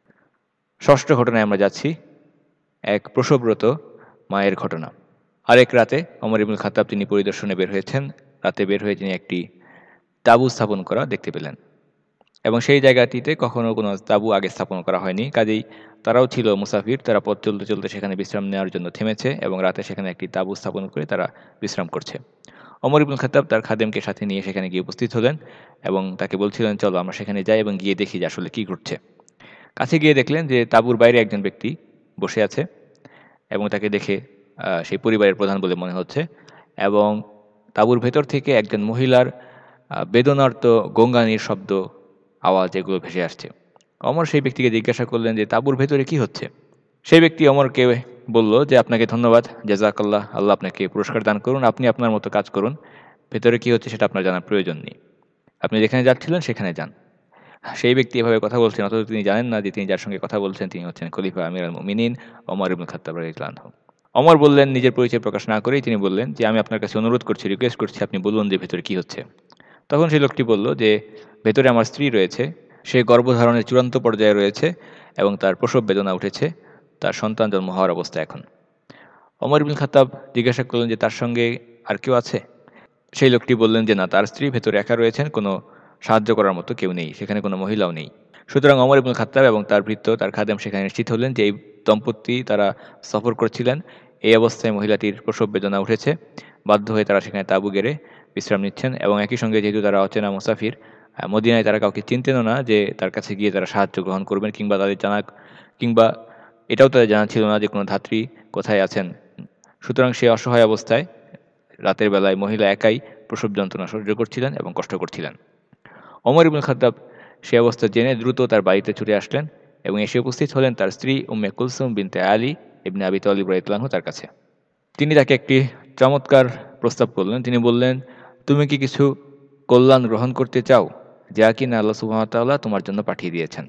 [SPEAKER 2] ষষ্ঠ ঘটনায় আমরা যাচ্ছি, এক প্রসবরত মায়ের ঘটনা। আরেক রাতে ওমর ইবনুল খাত্তাব তিনি পরিদর্শনে বের হয়েছেন। রাতে বের হয়ে তিনি একটি তাঁবু স্থাপন করা দেখতে পেলেন এবং সেই জায়গাটিতে কখনো কোনো তাঁবু আগে স্থাপন করা হয়নি। কাজেই তারাও ছিল মুসাফির, তারা পথ চলতে চলতে সেখানে বিশ্রাম নেওয়ার জন্য থেমেছে এবং রাতে সেখানে একটি তাঁবু স্থাপন করে তারা বিশ্রাম করছে। ওমর ইবনুল খাত্তাব তার খাদেমকে সাথে নিয়ে সেখানে গিয়ে উপস্থিত হলেন এবং তাকে বলছিলেন চলো আমরা সেখানে যাই এবং গিয়ে দেখি যে আসলে কী ঘটছে। কাছে গিয়ে দেখলেন যে তাঁবুর বাইরে একজন ব্যক্তি বসে আছে এবং তাকে দেখে সেই পরিবারের প্রধান বলে মনে হচ্ছে, এবং তাঁবুর ভেতর থেকে একজন মহিলার বেদনার্ত গঙ্গানির শব্দ, আওয়াজ এগুলো ভেসে আসছে। অমর সেই ব্যক্তিকে জিজ্ঞাসা করলেন যে তাঁবুর ভেতরে কি হচ্ছে। সেই ব্যক্তি অমরকে বলল যে আপনাকে ধন্যবাদ, জাযাকাল্লাহ, আল্লাহ আপনাকে পুরস্কার দান করুন, আপনি আপনার মতো কাজ করুন, ভেতরে কি হচ্ছে সেটা আপনার জানার প্রয়োজন নেই, আপনি যেখানে যাচ্ছিলেন সেখানে যান। সেই ব্যক্তি এভাবে কথা বলছেন অথচ তিনি জানেন না যে তিনি যার সঙ্গে কথা বলছেন তিনি হচ্ছেন খলিফা আমির আল মুমিনিন ওমর ইবনুল খাত্তাব রাদিয়াল্লাহু আনহু। অমর বললেন, নিজের পরিচয় প্রকাশ না করেই তিনি বললেন যে আমি আপনার কাছে অনুরোধ করছি, রিকোয়েস্ট করছি, আপনি বলুন যে ভেতরে কি হচ্ছে। তখন সেই লোকটি বলল যে ভেতরে আমার স্ত্রী রয়েছে, সে গর্ভধারণের চূড়ান্ত পর্যায়ে রয়েছে এবং তার প্রসব বেদনা উঠেছে, তার সন্তান জন্ম হওয়ার অবস্থা এখন। ওমর ইবনুল খাত্তাব জিজ্ঞাসা করলেন যে তার সঙ্গে আর কেউ আছে। সেই লোকটি বললেন যে না, তার স্ত্রী ভেতরে একা রয়েছেন, কোনো সাহায্য করার মতো কেউ নেই, সেখানে কোনো মহিলাও নেই। সুতরাং ওমর ইবনুল খাত্তাব এবং তার ভৃত্য, তার খাদেম সেখানে নিশ্চিত হলেন যে এই দম্পতি তারা সফর করছিলেন, এই অবস্থায় মহিলাটির প্রসব বেদনা উঠেছে, বাধ্য হয়ে তারা সেখানে তাঁবু গেড়ে বিশ্রাম নিচ্ছেন এবং একই সঙ্গে যেহেতু তারা অচেনা মুসাফির, মদিনায় তারা কাউকে চিনতেনও না যে তার কাছে গিয়ে তারা সাহায্য গ্রহণ করবেন, কিংবা তাদের জানা, কিংবা এটাও তাদের জানা ছিল না যে কোনো ধাত্রী কোথায় আছেন। সুতরাং সে অসহায় অবস্থায় রাতের বেলায় মহিলা একাই প্রসব যন্ত্রণা সহ্য করছিলেন এবং কষ্ট করছিলেন। ওমর ইবনুল খাত্তাব সে অবস্থা জেনে দ্রুত তার বাড়িতে ছুটে আসলেন এবং এসে উপস্থিত হলেন তার স্ত্রী উম্মে কুলসুম বিনতে আলী ইবনে আবি তালিব রাদিয়াল্লাহু আনহু তার কাছে। তিনি তাকে একটি চমৎকার প্রস্তাব করলেন। তিনি বললেন, তুমি কি কিছু কল্যাণ গ্রহণ করতে চাও যা কিনা আল্লাহ সুবহানাহু ওয়া তাআলা তোমার জন্য পাঠিয়ে দিয়েছেন?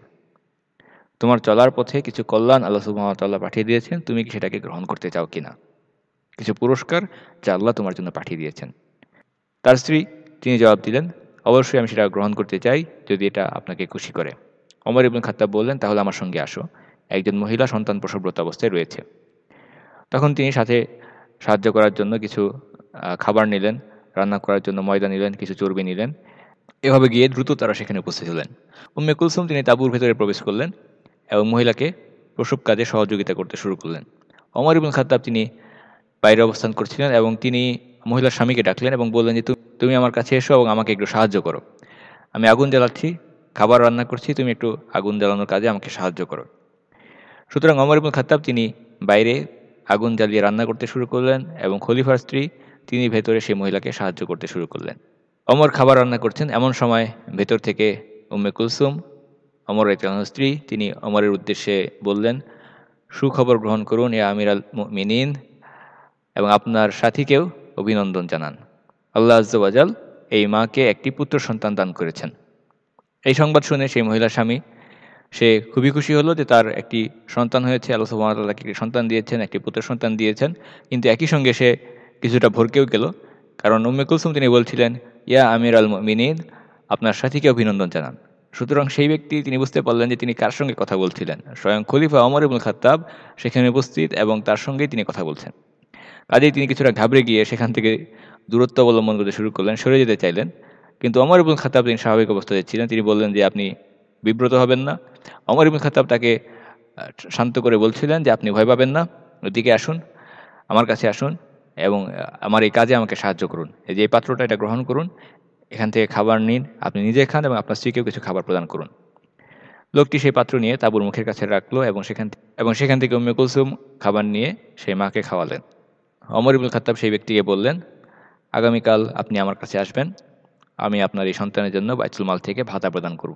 [SPEAKER 2] তোমার চলার পথে কিছু কল্যাণ আল্লাহ সুবহানাহু ওয়া তাআলা পাঠিয়ে দিয়েছেন, তুমি কি সেটাকে গ্রহণ করতে চাও কিনা? কিছু পুরস্কার যা আল্লাহ তোমার জন্য পাঠিয়ে দিয়েছেন। তার স্ত্রী তিনি জবাব দিলেন, অবশ্যই আমি সেটা গ্রহণ করতে চাই যদি এটা আপনাকে খুশি করে। ওমর ইবনুল খাত্তাব বললেন, তাহলে আমার সঙ্গে আসো, একজন মহিলা সন্তান প্রসবরত অবস্থায় রয়েছে। তখন তিনি সাথে সাহায্য করার জন্য কিছু খাবার নিলেন, রান্না করার জন্য ময়দা নিলেন, কিছু চর্বি নিলেন। এভাবে গিয়ে দ্রুত তারা সেখানে উপস্থিত হলেন। উম্মে কুলসুম তিনি তাঁবুর ভেতরে প্রবেশ করলেন এবং মহিলাকে প্রসব কাজে সহযোগিতা করতে শুরু করলেন। ওমর ইবনুল খাত্তাব তিনি বাইরে অবস্থান করছিলেন এবং তিনি মহিলার স্বামীকে ডাকলেন এবং বললেন যে তুমি আমার কাছে এসো এবং আমাকে একটু সাহায্য করো, আমি আগুন জ্বালাচ্ছি, খাবার রান্না করছি, তুমি একটু আগুন জ্বালানোর কাজে আমাকে সাহায্য করো। সুতরাং ওমর ইবনুল খাত্তাব তিনি বাইরে আগুন জ্বালিয়ে রান্না করতে শুরু করলেন এবং খলিফার স্ত্রী তিনি ভেতরে সেই মহিলাকে সাহায্য করতে শুরু করলেন। ওমর খাবার রান্না করছেন, এমন সময় ভেতর থেকে উম্মে কুলসুম ওমর রাদিয়াল্লাহু আনহুর স্ত্রী তিনি ওমরের উদ্দেশ্যে বললেন, সুখবর গ্রহণ করুন ইয়া আমির আল মুমিনিন, এবং আপনার সাথীকেও অভিনন্দন জানান। আল্লাহ আযজা ওয়া জাল এই মাকে একটি পুত্র সন্তান দান করেছেন। এই সংবাদ শুনে সেই মহিলার স্বামী সে খুবই খুশি হলো যে তার একটি সন্তান হয়েছে, আল্লাহ সুবহানাহু ওয়া তাআলা তাকে একটি সন্তান দিয়েছেন, একটি পুত্র সন্তান দিয়েছেন। কিন্তু একই সঙ্গে সে কিছুটা ভরকেও গেল, কারণ উম্মে কুলসুম তিনি বলছিলেন, ইয়া আমির আল মুমিনিন, আপনার সাথীকে অভিনন্দন জানান। সুতরাং সেই ব্যক্তি তিনি বুঝতে পারলেন যে তিনি কার সঙ্গে কথা বলছিলেন। স্বয়ং খলিফা ওমর ইবনুল খাত্তাব সেখানে উপস্থিত এবং তার সঙ্গেই তিনি কথা বলছেন। কাজেই তিনি কিছুটা ঘাবড়ে গিয়ে সেখান থেকে দূরত্ব অবলম্বন করতে শুরু করলেন, সরে যেতে চাইলেন। কিন্তু ওমর ইবনুল খাত্তাব তিনি স্বাভাবিক অবস্থায় ছিলেন, তিনি বললেন যে আপনি বিব্রত হবেন না। ওমর ইবনুল খাত্তাব তাকে শান্ত করে বলছিলেন যে আপনি ভয় পাবেন না, ওদিকে আসুন, আমার কাছে আসুন এবং আমার এই কাজে আমাকে সাহায্য করুন। এই যে এই পাত্রটা, এটা গ্রহণ করুন, এখান থেকে খাবার নিন, আপনি নিজে খান এবং আপনার স্ত্রীকেও কিছু খাবার প্রদান করুন। লোকটি সেই পাত্র নিয়ে তাঁবুর মুখের কাছে রাখলো এবং সেখান থেকে উম্মে কুলসুম খাবার নিয়ে সেই মাকে খাওয়ালেন। ওমর ইবনুল খাত্তাব সেই ব্যক্তিকে বললেন, আগামীকাল আপনি আমার কাছে আসবেন, আমি আপনার এই সন্তানের জন্য বাইতুল মাল থেকে ভাতা প্রদান করব।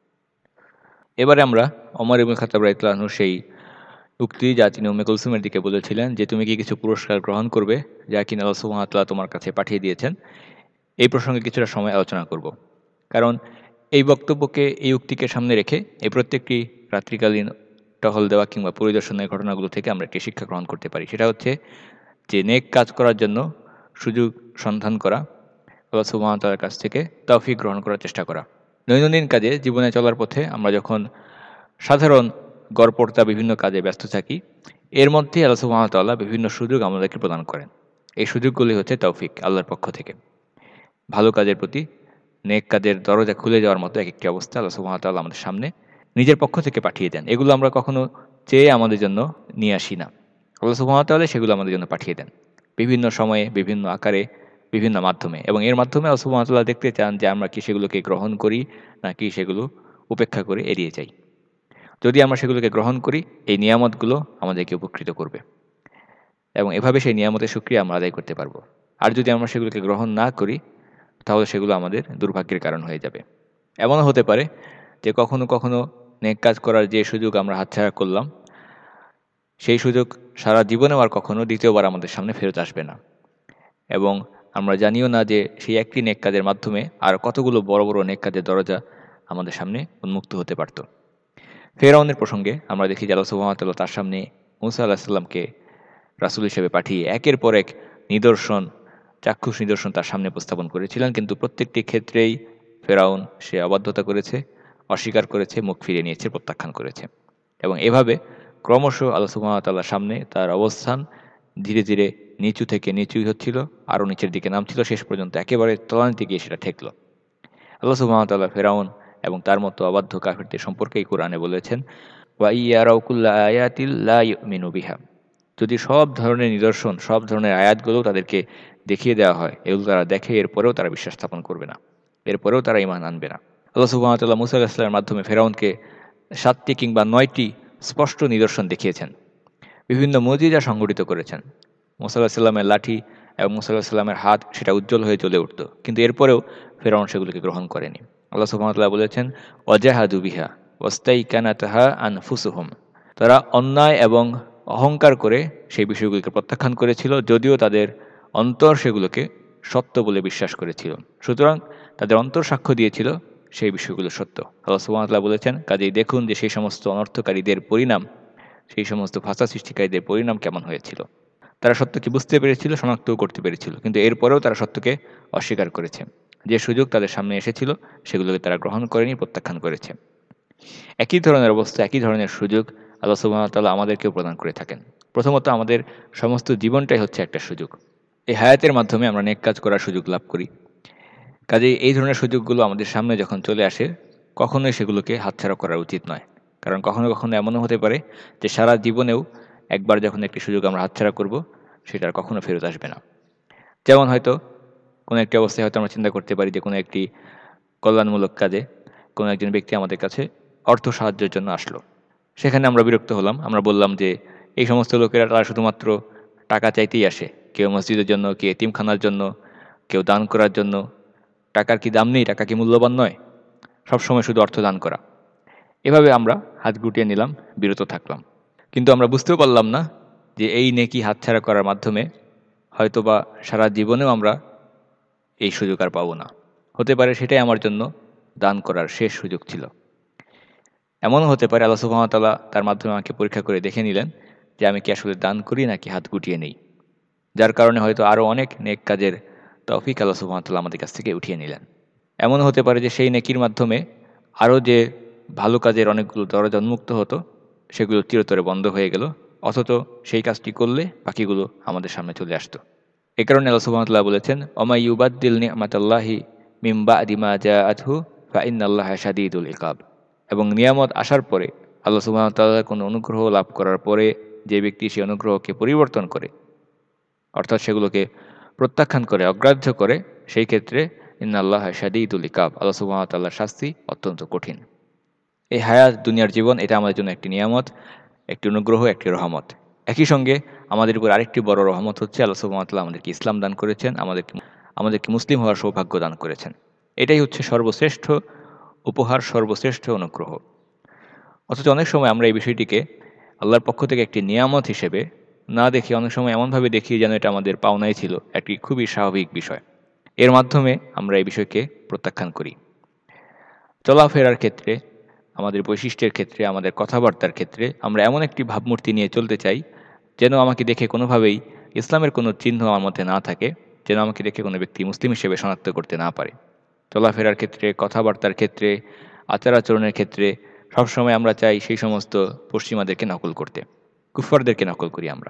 [SPEAKER 2] এবারে আমরা ওমর ইবনুল খাত্তাব রাদিয়াল্লাহু আনহু সেই উক্তি যা তিনি উম্মে কুলসুমের দিকে বলেছিলেন যে তুমি কি কিছু পুরস্কার গ্রহণ করবে যা কিনা আল্লাহ সুবহানাহু ওয়া তাআলা তোমার কাছে পাঠিয়ে দিয়েছেন, এই প্রসঙ্গে কিছুটা সময় আলোচনা করব। কারণ এই বক্তব্যকে, এই উক্তিকে সামনে রেখে এই প্রত্যেকটি রাত্রিকালীন টহল দেওয়া কিংবা পরিদর্শনের ঘটনাগুলো থেকে আমরা একটি শিক্ষা গ্রহণ করতে পারি। সেটা হচ্ছে যে নেক কাজ করার জন্য সুযোগ সন্ধান করা, আল্লাহ সুবহানাহু ওয়া তাআলার কাছ থেকে তৌফিক গ্রহণ করার চেষ্টা করা। দৈনন্দিন কাজে জীবনে চলার পথে আমরা যখন সাধারণ গড়পড়তা বিভিন্ন কাজে ব্যস্ত থাকি, এর মধ্যে আল্লাহ সুবহানাহু ওয়া তাআলা বিভিন্ন সুযোগ আমাদেরকে প্রদান করেন। এই সুযোগগুলি হচ্ছে তৌফিক, আল্লাহর পক্ষ থেকে। ভালো কাজের প্রতি, নেক কাজের দরজা খুলে যাওয়ার মতো এক একটি অবস্থা আল্লাহ সুবহানাহু ওয়া তাআলা আমাদের সামনে নিজের পক্ষ থেকে পাঠিয়ে দেন। এগুলো আমরা কখনো চেয়ে আমাদের জন্য নিয়ে আসি না, আল্লাহ সুবহানাহু ওয়া তাআলা সেগুলো আমাদের জন্য পাঠিয়ে দেন বিভিন্ন সময়ে, বিভিন্ন আকারে, বিভিন্ন মাধ্যমে। এবং এর মাধ্যমে আল্লাহ সুবহানাহু ওয়া তাআলা দেখতে চান যে আমরা কি সেগুলোকে গ্রহণ করি নাকি সেগুলো উপেক্ষা করে এড়িয়ে যাই। যদি আমরা সেগুলোকে গ্রহণ করি, এই নিয়ামতগুলো আমাদেরকে উপকৃত করবে এবং এভাবে সেই নিয়ামতের শুকরিয়া আমরা আদায় করতে পারবো। আর যদি আমরা সেগুলোকে গ্রহণ না করি, তাহলে সেগুলো আমাদের দুর্ভাগ্যের কারণ হয়ে যাবে। এমনও হতে পারে যে কখনো কখনো নেক কাজ করার যে সুযোগ আমরা হাতছাড়া করলাম, সেই সুযোগ সারা জীবনেও আর কখনো দ্বিতীয়বার আমাদের সামনে ফেরত আসবে না, এবং আমরা জানিও না যে সেই একটি নেক কাজের মাধ্যমে আর কতগুলো বড় বড় নেক কাজের দরজা আমাদের সামনে উন্মুক্ত হতে পারত। ফেরাউনের প্রসঙ্গে আমরা দেখি যে আল্লাহ সুবহানাহু ওয়া তাআলা তার সামনে মূসা আলাইহিস সালামকে রাসূল হিসেবে পাঠিয়ে একের পর এক নিদর্শন, চাক্ষুষ নিদর্শন তার সামনে উপস্থাপন করেছিলেন, কিন্তু প্রত্যেকটি ক্ষেত্রেই ফেরাউন সে অবাধ্যতা করেছে, অস্বীকার করেছে, মুখ ফিরিয়ে নিয়েছে, প্রত্যাখ্যান করেছে। এবং এভাবে ক্রমশ আল্লাহ সুবহানাহু ওয়া তাআলার সামনে তার অবস্থান ধীরে ধীরে নিচু থেকে নিচুই হচ্ছিল, আরও নিচের দিকে নামছিল, শেষ পর্যন্ত একেবারে তলানিতে গিয়ে সেটা ঠেকল। আল্লাহ সুবহানাহু ওয়া তাআলা ফেরাউন এবং তার মতো অবাধ্য কাফিরদের সম্পর্কেই কোরআনে বলেছেন, ওয়া ইয়ারাউ কুল্লা আয়াতিল লা ইউমিনু বিহা, যদি সব ধরনের নিদর্শন, সব ধরনের আয়াতগুলো তাদেরকে দেখিয়ে দেওয়া হয়, এগুলো তারা দেখে, এরপরেও তারা বিশ্বাস স্থাপন করবে না, এরপরেও তারা ঈমান আনবে না। আল্লাহ সুবহানাহু ওয়া তাআলা মূসা আলাইহিস সালামের মাধ্যমে ফেরাউনকে 7টি কিংবা 9টি স্পষ্ট নিদর্শন দেখিয়েছেন, বিভিন্ন মুজিজা সংঘটিত করেছেন। মূসা আলাইহিস সালামের লাঠি এবং মূসা আলাইহিস সালামের হাত সেটা উজ্জ্বল হয়ে জ্বলে উঠত, কিন্তু এরপরেও ফেরাউন সেগুলোকে গ্রহণ করেনি। আল্লাহ সুবহানাহু ওয়া তাআলা বলেছেন, ওয়াজাহাদু বিহা ওয়াস্তাইকানাতহা আনফুসুহুম, তারা অন্যায় এবং অহংকার করে সেই বিষয়গুলোকে প্রত্যাখ্যান করেছিল, যদিও তাদের অন্তর সেগুলোকে সত্য বলে বিশ্বাস করেছিল। সুতরাং তাদের অন্তর সাক্ষ্য দিয়েছিল সেই বিষয়গুলো সত্য। আল্লাহ সুবহানাহু ওয়া তাআলা বলেছেন, কাজেই দেখুন যে সেই সমস্ত অনর্থকারীদের পরিণাম, সেই সমস্ত ভাষা সৃষ্টিকারীদের পরিণাম কেমন হয়েছিল। তারা সত্যকে বুঝতে পেরেছিল, শনাক্তও করতে পেরেছিল, কিন্তু এরপরেও তারা সত্যকে অস্বীকার করেছে। যে সুযোগ তাদের সামনে এসেছিল সেগুলোকে তারা গ্রহণ করেনি, প্রত্যাখ্যান করেছে। একই ধরনের অবস্থা, একই ধরনের সুযোগ আল্লাহ সুবহানাহু ওয়া তাআলা আমাদেরকেও প্রদান করে থাকেন। প্রথমত আমাদের সমস্ত জীবনটাই হচ্ছে একটা সুযোগ। এই হায়াতের মাধ্যমে আমরা নেক কাজ করার সুযোগ লাভ করি। কাজেই এই ধরনের সুযোগগুলো আমাদের সামনে যখন চলে আসে, কখনোই সেগুলোকে হাতছাড়া করা উচিত নয়। কারণ কখনো কখনো এমনও হতে পারে যে সারা জীবনেও একবার যখন একটি সুযোগ আমরা হাতছাড়া করব, সেটা আর কখনো ফেরত আসবে না। যেমন হয়তো কোনো একটি অবস্থায় হয়তো আমরা চিন্তা করতে পারি যে কোনো একটি কল্যাণমূলক কাজে কোনো একজন ব্যক্তি আমাদের কাছে অর্থ সাহায্যের জন্য আসলো। সেখানে আমরা বিরক্ত হলাম, আমরা বললাম যে এই সমস্ত লোকেরা তারা শুধুমাত্র টাকা চাইতেই আসে, কেউ মসজিদের জন্য, কেউ এতিমখানার জন্য, কেউ দান করার জন্য। টাকার কি দাম নেই? টাকা কি মূল্যবান নয়? সবসময় শুধু অর্থ দান করা। এভাবে আমরা হাত গুটিয়ে নিলাম, বিরত থাকলাম, কিন্তু আমরা বুঝতেও পারলাম না যে এই নেকি হাতছাড়া করার মাধ্যমে হয়তোবা সারা জীবনেও আমরা এই সুযোগ আর পাবো না। হতে পারে সেটাই আমার জন্য দান করার শেষ সুযোগ ছিল। এমনও হতে পারে আল্লাহ সুবহানাহু ওয়া তাআলা তার মাধ্যমে আমাকে পরীক্ষা করে দেখে নিলেন যে আমি কি আসলে দান করি নাকি হাত গুটিয়ে নেই, যার কারণে হয়তো আরও অনেক নেক কাজের তৌফিক আল্লাহ সুবহানাহু ওয়া তাআলা আমাদের কাছ থেকে উঠিয়ে নিলেন। এমনও হতে পারে যে সেই নেকির মাধ্যমে আরও যে ভালো কাজের অনেকগুলো দরজা উন্মুক্ত হতো, সেগুলো চিরতরে বন্ধ হয়ে গেল, অথচ সেই কাজটি করলে বাকিগুলো আমাদের সামনে চলে আসতো। এ কারণে আল্লাহ সুবহানাহু ওয়া তাআলা বলেছেন, ওমা ইউবাদদিল নি'মাতাল্লাহি মিন বা'দি মা জাআতহু ফা ইন্নাল্লাহা শাদীদুল ইকাব, এবং নিয়ামত আসার পরে, আল্লাহ সুবহানাহু ওয়া তাআলার কোনো অনুগ্রহ লাভ করার পরে যে ব্যক্তি সেই অনুগ্রহকে পরিবর্তন করে, অর্থাৎ সেগুলোকে প্রত্যাখ্যান করে, অগ্রাহ্য করে, সেই ক্ষেত্রে ইন্নাল্লাহা শাদীদুল ইকাব, আল্লাহ সুবহানাহু ওয়া তাআলার শাস্তি অত্যন্ত কঠিন। এই হায়াত, দুনিয়ার জীবন, এটা আমাদের জন্য একটি নিয়ামত, একটি অনুগ্রহ, একটি রহমত। একই সঙ্গে আমাদের উপর আরেকটি বড় রহমত হচ্ছে আল্লাহ সুবহানাহু ওয়া তাআলা আমাদেরকে ইসলাম দান করেছেন, আমাদেরকে মুসলিম হওয়ার সৌভাগ্য দান করেছেন। এটাই হচ্ছে সর্বশ্রেষ্ঠ উপহার, সর্বশ্রেষ্ঠ অনুগ্রহ। অথচ অনেক সময় আমরা এই বিষয়টিকে আল্লাহর পক্ষ থেকে একটি নিয়ামত হিসেবে না দেখে অনেক সময় এমনভাবে দেখি যেন এটা আমাদের পাওনাই ছিল, একটি খুবই স্বাভাবিক বিষয়। এর মাধ্যমে আমরা এই বিষয়কে প্রত্যাখ্যান করি। চলাফেরার ক্ষেত্রে, আমাদের বৈশিষ্ট্যের ক্ষেত্রে, আমাদের কথাবার্তার ক্ষেত্রে আমরা এমন একটি ভাবমূর্তি নিয়ে চলতে চাই যেন আমাকে দেখে কোনোভাবেই ইসলামের কোনো চিহ্ন আমার মধ্যে না থাকে, যেন আমাকে দেখে কোনো ব্যক্তি মুসলিম হিসেবে শনাক্ত করতে না পারে। চলাফেরার ক্ষেত্রে, কথাবার্তার ক্ষেত্রে, আচার আচরণের ক্ষেত্রে সবসময় আমরা চাই সেই সমস্ত পশ্চিমাদেরকে নকল করতে, কুফফারদেরকে নকল করি আমরা।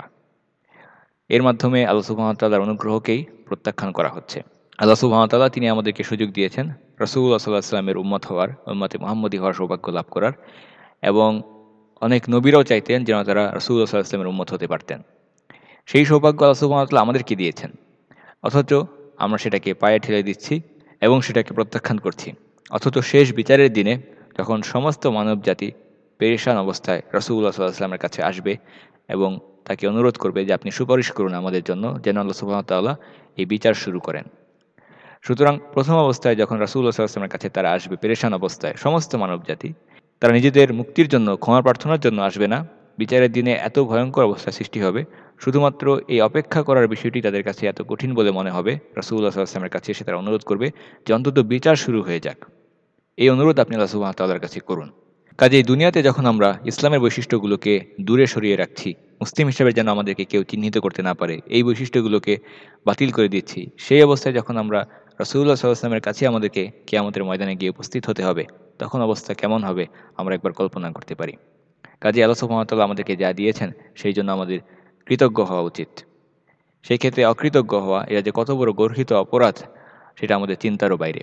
[SPEAKER 2] এর মাধ্যমে আল্লাহ সুবহানাহু ওয়া তাআলার অনুগ্রহকেই প্রত্যাখ্যান করা হচ্ছে। আল্লাহ সুবহানাহু ওয়া তাআলা তিনি আমাদেরকে সুযোগ দিয়েছেন রাসূলুল্লাহ সাল্লাল্লাহু আলাইহি ওয়াসাল্লামের উম্মত হওয়ার, উম্মতে মুহাম্মদী হওয়ার সৌভাগ্য লাভ করার, এবং অনেক নবীরাও চাইতেন যেন তারা রাসূলুল্লাহ সাল্লাল্লাহু আলাইহি ওয়াসাল্লামের উম্মত হতে পারতেন। সেই সৌভাগ্য আল্লাহ সুবহানাহু ওয়া তাআলা আমাদেরকে দিয়েছেন, অথচ আমরা সেটাকে পায়ে ঠেলে দিচ্ছি এবং সেটাকে প্রত্যাখ্যান করছি। অথচ শেষ বিচারের দিনে যখন সমস্ত মানব জাতি পেরেশান অবস্থায় রাসূলুল্লাহ সাল্লাল্লাহু আলাইহি ওয়াসাল্লামের কাছে আসবে এবং তাকে অনুরোধ করবে যে আপনি সুপারিশ করুন আমাদের জন্য, যেন আল্লাহ সুবহানাহু ওয়া তাআলা এই বিচার শুরু করেন, সুতরাং প্রথম অবস্থায় যখন রাসূলুল্লাহ সাল্লাল্লাহু আলাইহি ওয়াসাল্লামের কাছে তারা আসবে পেরেশান অবস্থায়, সমস্ত মানবজাতি, তারা নিজেদের মুক্তির জন্য, ক্ষমা প্রার্থনার জন্য আসবে না। বিচারের দিনে এত ভয়ঙ্কর অবস্থা সৃষ্টি হবে, শুধুমাত্র এই অপেক্ষা করার বিষয়টি তাদের কাছে এত কঠিন বলে মনে হবে। রাসূলুল্লাহ সাল্লাল্লাহু আলাইহি ওয়াসাল্লামের কাছে এসে তারা অনুরোধ করবে যে অন্তত বিচার শুরু হয়ে যাক। এই অনুরোধ আপনি আল্লাহ সুবহানাহু ওয়া তাআলার কাছে করুন। কাজেই দুনিয়াতে যখন আমরা ইসলামের বৈশিষ্ট্যগুলোকে দূরে সরিয়ে রাখছি, মুসলিম হিসেবে যেন আমাদেরকে কেউ চিহ্নিত করতে না পারে, এই বৈশিষ্ট্যগুলোকে বাতিল করে দিচ্ছি, সেই অবস্থায় যখন আমরা রাসূলুল্লাহ সাল্লাল্লাহু আলাইহি ওয়াসাল্লামের কাছে আমাদেরকে কিয়ামতের ময়দানে গিয়ে উপস্থিত হতে হবে, তখন অবস্থা কেমন হবে আমরা একবার কল্পনা করতে পারি। কাজেই আল্লাহ সুবহানাহু ওয়া তাআলা আমাদেরকে যা দিয়েছেন সেই জন্য আমাদের কৃতজ্ঞ হওয়া উচিত। সেই ক্ষেত্রে অকৃতজ্ঞ হওয়া, এটা যে কত বড় গর্হিত অপরাধ সেটা আমাদের চিন্তারও বাইরে।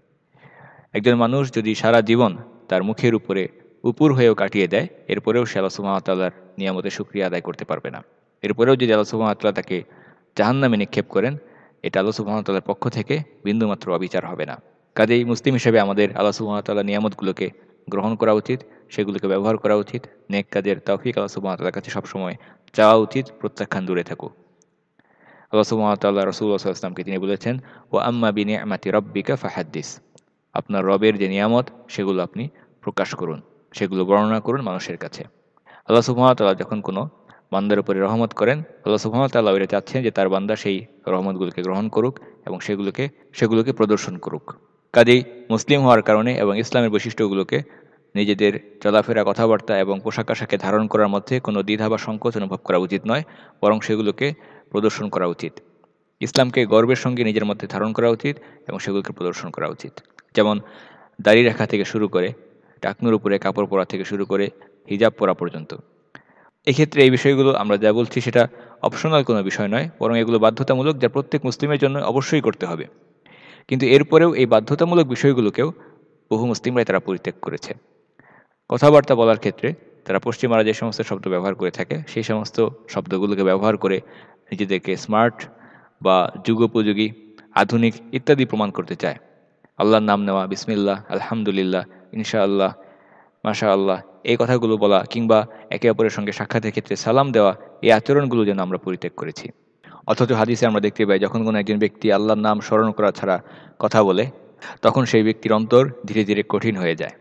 [SPEAKER 2] একজন মানুষ যদি সারা জীবন তার মুখের উপরে উপুর হয়েও কাটিয়ে দেয়, এরপরেও সে আল্লাহ সুবহানাহু ওয়া তাআলার নিয়ামতের শুকরিয়া আদায় করতে পারবে না। এরপরেও যদি আল্লাহ সুবহানাহু ওয়া তাআলা তাকে জাহান্নামে নিক্ষেপ করেন, এটা আল্লাহ সুবহানাহু ওয়া তাআলার পক্ষ থেকে বিন্দুমাত্র অবিচার হবে না। কাজেই মুসলিম হিসেবে আমাদের আল্লাহ সুবহানাহু ওয়া তাআলার নিয়ামতগুলোকে গ্রহণ করা উচিত, সেগুলোকে ব্যবহার করা উচিত, নেক কাজের তৌফিক আল্লাহ সুবহানাহু ওয়া তাআলার কাছে সবসময় চাওয়া উচিত, প্রত্যাখ্যান দূরে থাকুক। আল্লাহ সুবহানাহু ওয়া তাআলা রাসূলুল্লাহ সাল্লাল্লাহু আলাইহি ওয়াসাল্লামকে তিনি বলেছেন, ওয়া আম্মা বিনিআমাতি রাব্বিকা ফাহাদ্দিস, আপনার রবের যে নিয়ামত সেগুলো আপনি প্রকাশ করুন, সেগুলো বর্ণনা করুন মানুষের কাছে। আল্লাহ সুবহানাহু ওয়া তাআলা যখন কোনো বান্দার উপরে রহমত করেন, আল্লাহ সুবহানাহু ওয়া তাআলা এটা চাচ্ছেন যে তার বান্দা সেই রহমতগুলোকে গ্রহণ করুক এবং সেগুলোকে প্রদর্শন করুক। কাজেই মুসলিম হওয়ার কারণে এবং ইসলামের বৈশিষ্ট্যগুলোকে নিজেদের চলাফেরা, কথাবার্তা এবং পোশাক আশাকে ধারণ করার মধ্যে কোনো দ্বিধা বা সংকোচ অনুভব করা উচিত নয়, বরং সেগুলোকে প্রদর্শন করা উচিত। ইসলামকে গর্বের সঙ্গে নিজের মধ্যে ধারণ করা উচিত এবং সেগুলোকে প্রদর্শন করা উচিত। যেমন দাড়ি রাখা থেকে শুরু করে, টাকনুর উপরে কাপড় পরা থেকে শুরু করে হিজাব পরা পর্যন্ত। এক্ষেত্রে এই বিষয়গুলো আমরা যা বলছি সেটা অপশনাল কোনো বিষয় নয়, বরং এগুলো বাধ্যতামূলক, যা প্রত্যেক মুসলিমের জন্য অবশ্যই করতে হবে। কিন্তু এরপরেও এই বাধ্যতামূলক বিষয়গুলোকেও বহু মুসলিমরাই তারা পরিত্যাগ করেছে। কথাবার্তা বলার ক্ষেত্রে তারা পশ্চিমারা যে সমস্ত শব্দ ব্যবহার করে থাকে, সেই সমস্ত শব্দগুলোকে ব্যবহার করে নিজেদেরকে স্মার্ট বা যুগোপযোগী, আধুনিক ইত্যাদি প্রমাণ করতে চায়। আল্লাহর নাম নেওয়া, বিসমিল্লাহ, আলহামদুলিল্লাহ, ইনশাআল্লাহ, মাশা আল্লাহ, এই কথাগুলো বলা, কিংবা একে অপরের সঙ্গে সাক্ষাতের ক্ষেত্রে সালাম দেওয়া, এই আচরণগুলো যেন আমরা পরিত্যাগ করেছি। অথচ হাদিসে আমরা দেখতে পাই, যখন কোনো একজন ব্যক্তি আল্লাহর নাম স্মরণ করা ছাড়া কথা বলে, তখন সেই ব্যক্তির অন্তর ধীরে ধীরে কঠিন হয়ে যায়।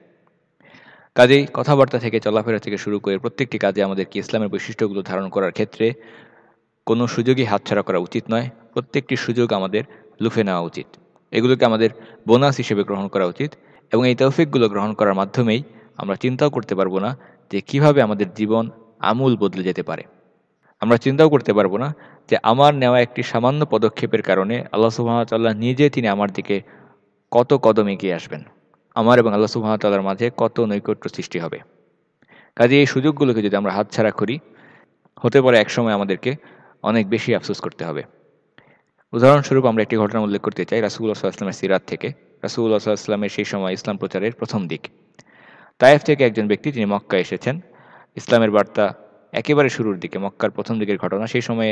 [SPEAKER 2] কাজেই কথাবার্তা থেকে, চলাফেরা থেকে শুরু করে প্রত্যেকটি কাজে আমাদেরকে ইসলামের বৈশিষ্ট্যগুলো ধারণ করার ক্ষেত্রে কোনো সুযোগই হাতছাড়া করা উচিত নয়। প্রত্যেকটি সুযোগ আমাদের লুফে নেওয়া উচিত, এগুলোকে আমাদের বোনাস হিসেবে গ্রহণ করা উচিত। এবং এই তৌফিকগুলো গ্রহণ করার মাধ্যমেই আমরা চিন্তাও করতে পারবো না যে কিভাবে আমাদের জীবন আমূল বদলে যেতে পারে। আমরা চিন্তাও করতে পারবো না যে আমার নেওয়া একটি সামান্য পদক্ষেপের কারণে আল্লাহ সুবহানাহু ওয়া তাআলা নিজে তিনি আমার দিকে কত কদম এগিয়ে আসবেন, আমার এবং আল্লাহ সুবহানাহু ওয়া তাআলার মাঝে কত নৈকট্য সৃষ্টি হবে। কাজে এই সুযোগগুলোকে যদি আমরা হাতছাড়া করি, হতে পারে একসময় আমাদেরকে অনেক বেশি আফসোস করতে হবে। উদাহরণস্বরূপ আমরা একটি ঘটনা উল্লেখ করতে চাই রাসূলুল্লাহ সাল্লাল্লাহু আলাইহি ওয়াসাল্লামের সিরাত থেকে। রাসূলুল্লাহ সাল্লাল্লাহু আলাইহি ওয়াসাল্লামের সেই সময় ইসলাম প্রচারের প্রথম দিক। তায়েফ থেকে একজন ব্যক্তি, তিনি মক্কায় এসেছেন। ইসলামের বার্তা একেবারে শুরুর দিকে, মক্কার প্রথম দিকের ঘটনা। সেই সময়ে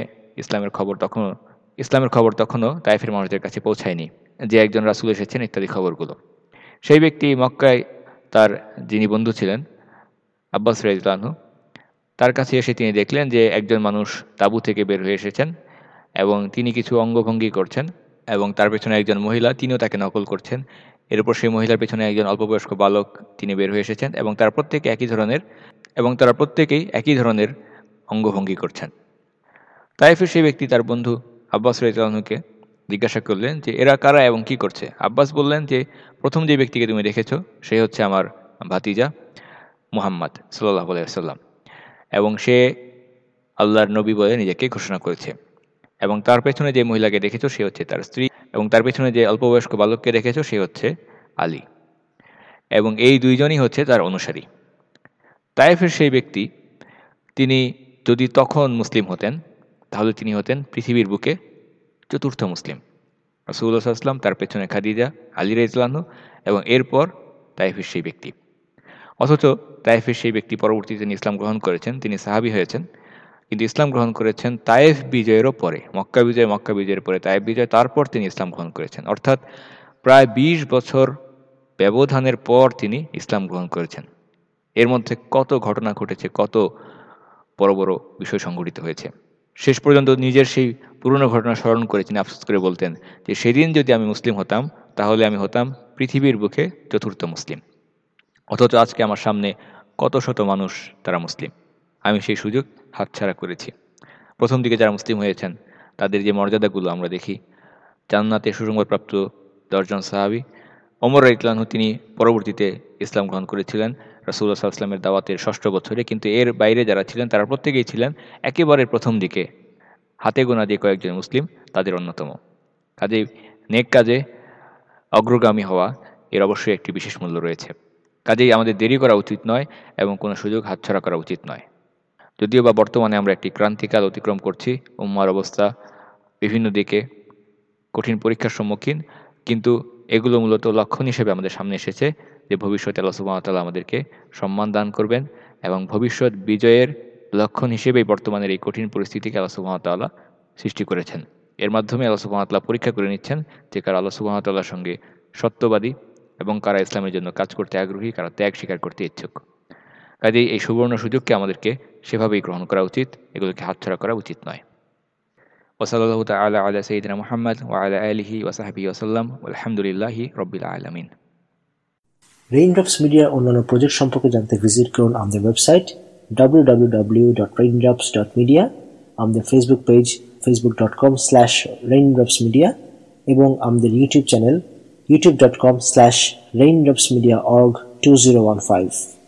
[SPEAKER 2] ইসলামের খবর তখনও তায়েফের মানুষদের কাছে পৌঁছায়নি যে একজন রাসূল এসেছেন ইত্যাদি খবরগুলো। সেই ব্যক্তি মক্কায় তার যিনি বন্ধু ছিলেন, আব্বাস রাদিয়াল্লাহু আনহু, তার কাছে এসে তিনি দেখলেন যে একজন মানুষ তাঁবু থেকে বের হয়ে এসেছেন এবং তিনি কিছু অঙ্গভঙ্গি করছেন, এবং তার পেছনে একজন মহিলা, তিনিও তাকে নকল করছেন। এরপর সেই মহিলার পেছনে একজন অল্পবয়স্ক বালক, তিনি বের হয়ে এসেছেন এবং তারা প্রত্যেকেই একই ধরনের অঙ্গভঙ্গি করছেন। তায়েফের সেই ব্যক্তি তার বন্ধু আব্বাস রাদিয়াল্লাহু আনহুকে জিজ্ঞাসা করলেন যে এরা কারা এবং কি করছে। আব্বাস বললেন যে প্রথম যে ব্যক্তিকে তুমি দেখেছো সে হচ্ছে আমার ভাতিজা মুহাম্মদ সাল্লাল্লাহু আলাইহি ওয়াসাল্লাম, এবং সে আল্লাহর নবী বলে নিজেকে ঘোষণা করেছে। এবং তার পেছনে যে মহিলাকে দেখেছো সে হচ্ছে তার স্ত্রী, এবং তার পেছনে যে অল্পবয়স্ক বালককে দেখেছো সে হচ্ছে আলী, এবং এই দুইজনই হচ্ছে তার অনুসারী। তায়েফের সেই ব্যক্তি, তিনি যদি তখন মুসলিম হতেন তাহলে তিনি হতেন পৃথিবীর বুকে চতুর্থ মুসলিম। রাসূলুল্লাহ সাল্লাল্লাহু আলাইহি ওয়াসাল্লাম, তার পেছনে খাদিজা, আলী রাদিয়াল্লাহু আনহু, এবং এরপর তায়েফের সেই ব্যক্তি। অথচ তায়েফের সেই ব্যক্তি পরবর্তীতে তিনি ইসলাম গ্রহণ করেছেন, তিনি সাহাবী হয়েছেন, কিন্তু ইসলাম গ্রহণ করেছেন তায়েফ বিজয়েরও পরে। মক্কা বিজয়ের পরে তায়েফ বিজয়, তারপর তিনি ইসলাম গ্রহণ করেছেন। অর্থাৎ প্রায় ২০ বছর ব্যবধানের পর তিনি ইসলাম গ্রহণ করেছেন। এর মধ্যে কত ঘটনা ঘটেছে, কত বড় বড় বিষয় সংঘটিত হয়েছে। শেষ পর্যন্ত নিজের সেই পুরনো ঘটনা স্মরণ করে তিনি আফসোস করে বলতেন যে সেদিন যদি আমি মুসলিম হতাম তাহলে আমি হতাম পৃথিবীর বুকে চতুর্থ মুসলিম। অথচ আজকে আমার সামনে কত শত মানুষ তারা মুসলিম, আমি সেই সুযোগ হাতছাড়া করেছি। প্রথম দিকে যারা মুসলিম হয়েছেন তাদের যে মর্যাদাগুলো আমরা দেখি, জান্নাতে সুসংবাদপ্রাপ্ত 10 জন সাহাবী, ওমর রাদিয়াল্লাহু আনহু তিনি পরবর্তীতে ইসলাম গ্রহণ করেছিলেন রাসূলুল্লাহ সাল্লাল্লাহু আলাইহি ওয়াসাল্লামের দাওয়াতের 6ষ্ঠ বছরে, কিন্তু এর বাইরে যারা ছিলেন তারা প্রত্যেকেই ছিলেন একেবারে প্রথম দিকে হাতে গোনা যে কয়েকজন মুসলিম তাদের অন্যতম। কাজেই নেক কাজে অগ্রগামী হওয়া এর অবশ্যই একটি বিশেষ মূল্য রয়েছে। কাজেই আমাদের দেরি করা উচিত নয় এবং কোনো সুযোগ হাতছাড়া করা উচিত নয়। যদিও বা বর্তমানে আমরা একটি ক্রান্তিকাল অতিক্রম করছি, উম্মার অবস্থা বিভিন্ন দিকে কঠিন পরীক্ষার সম্মুখীন, কিন্তু এগুলো মূলত লক্ষণ হিসেবে আমাদের সামনে এসেছে যে ভবিষ্যতে আল্লাহ সুবহানাহু ওয়া তাআলা আমাদেরকে সম্মান দান করবেন এবং ভবিষ্যৎ বিজয়ের লক্ষণ হিসেবেই বর্তমানের এই কঠিন পরিস্থিতিকে আল্লাহ সুবহানাহু ওয়া তাআলা সৃষ্টি করেছেন। এর মাধ্যমে আল্লাহ সুবহানাহু ওয়া তাআলা পরীক্ষা করে নিচ্ছেন যে কারা আল্লাহ সুবহানাহু ওয়া তাআলার সঙ্গে সত্যবাদী এবং কারা ইসলামের জন্য কাজ করতে আগ্রহী, কারা ত্যাগ স্বীকার করতে ইচ্ছুক। কাজেই এই সুবর্ণ সুযোগকে আমাদেরকে সেভাবেই গ্রহণ করা উচিত, এগুলোকে হাতছাড়া করা উচিত নয়। ওয়াসাল্লাল্লাহু তাআলা আলা সাইয়্যিদিনা মুহাম্মদ ওয়া আলা আলিহি ওয়া সাহবিহি ওয়াসাল্লাম আলহামদুলিল্লাহি রাব্বিল আলামিন।
[SPEAKER 1] রেইনড্রপস মিডিয়ার অন্যান্য প্রজেক্ট সম্পর্কে জানতে ভিজিট করুন আমাদের ওয়েবসাইট www.raindrops.media, আমাদের ফেসবুক পেজ facebook.com/raindropsmedia এবং আমাদের ইউটিউব চ্যানেল youtube.com/raindropsmediaorg2015।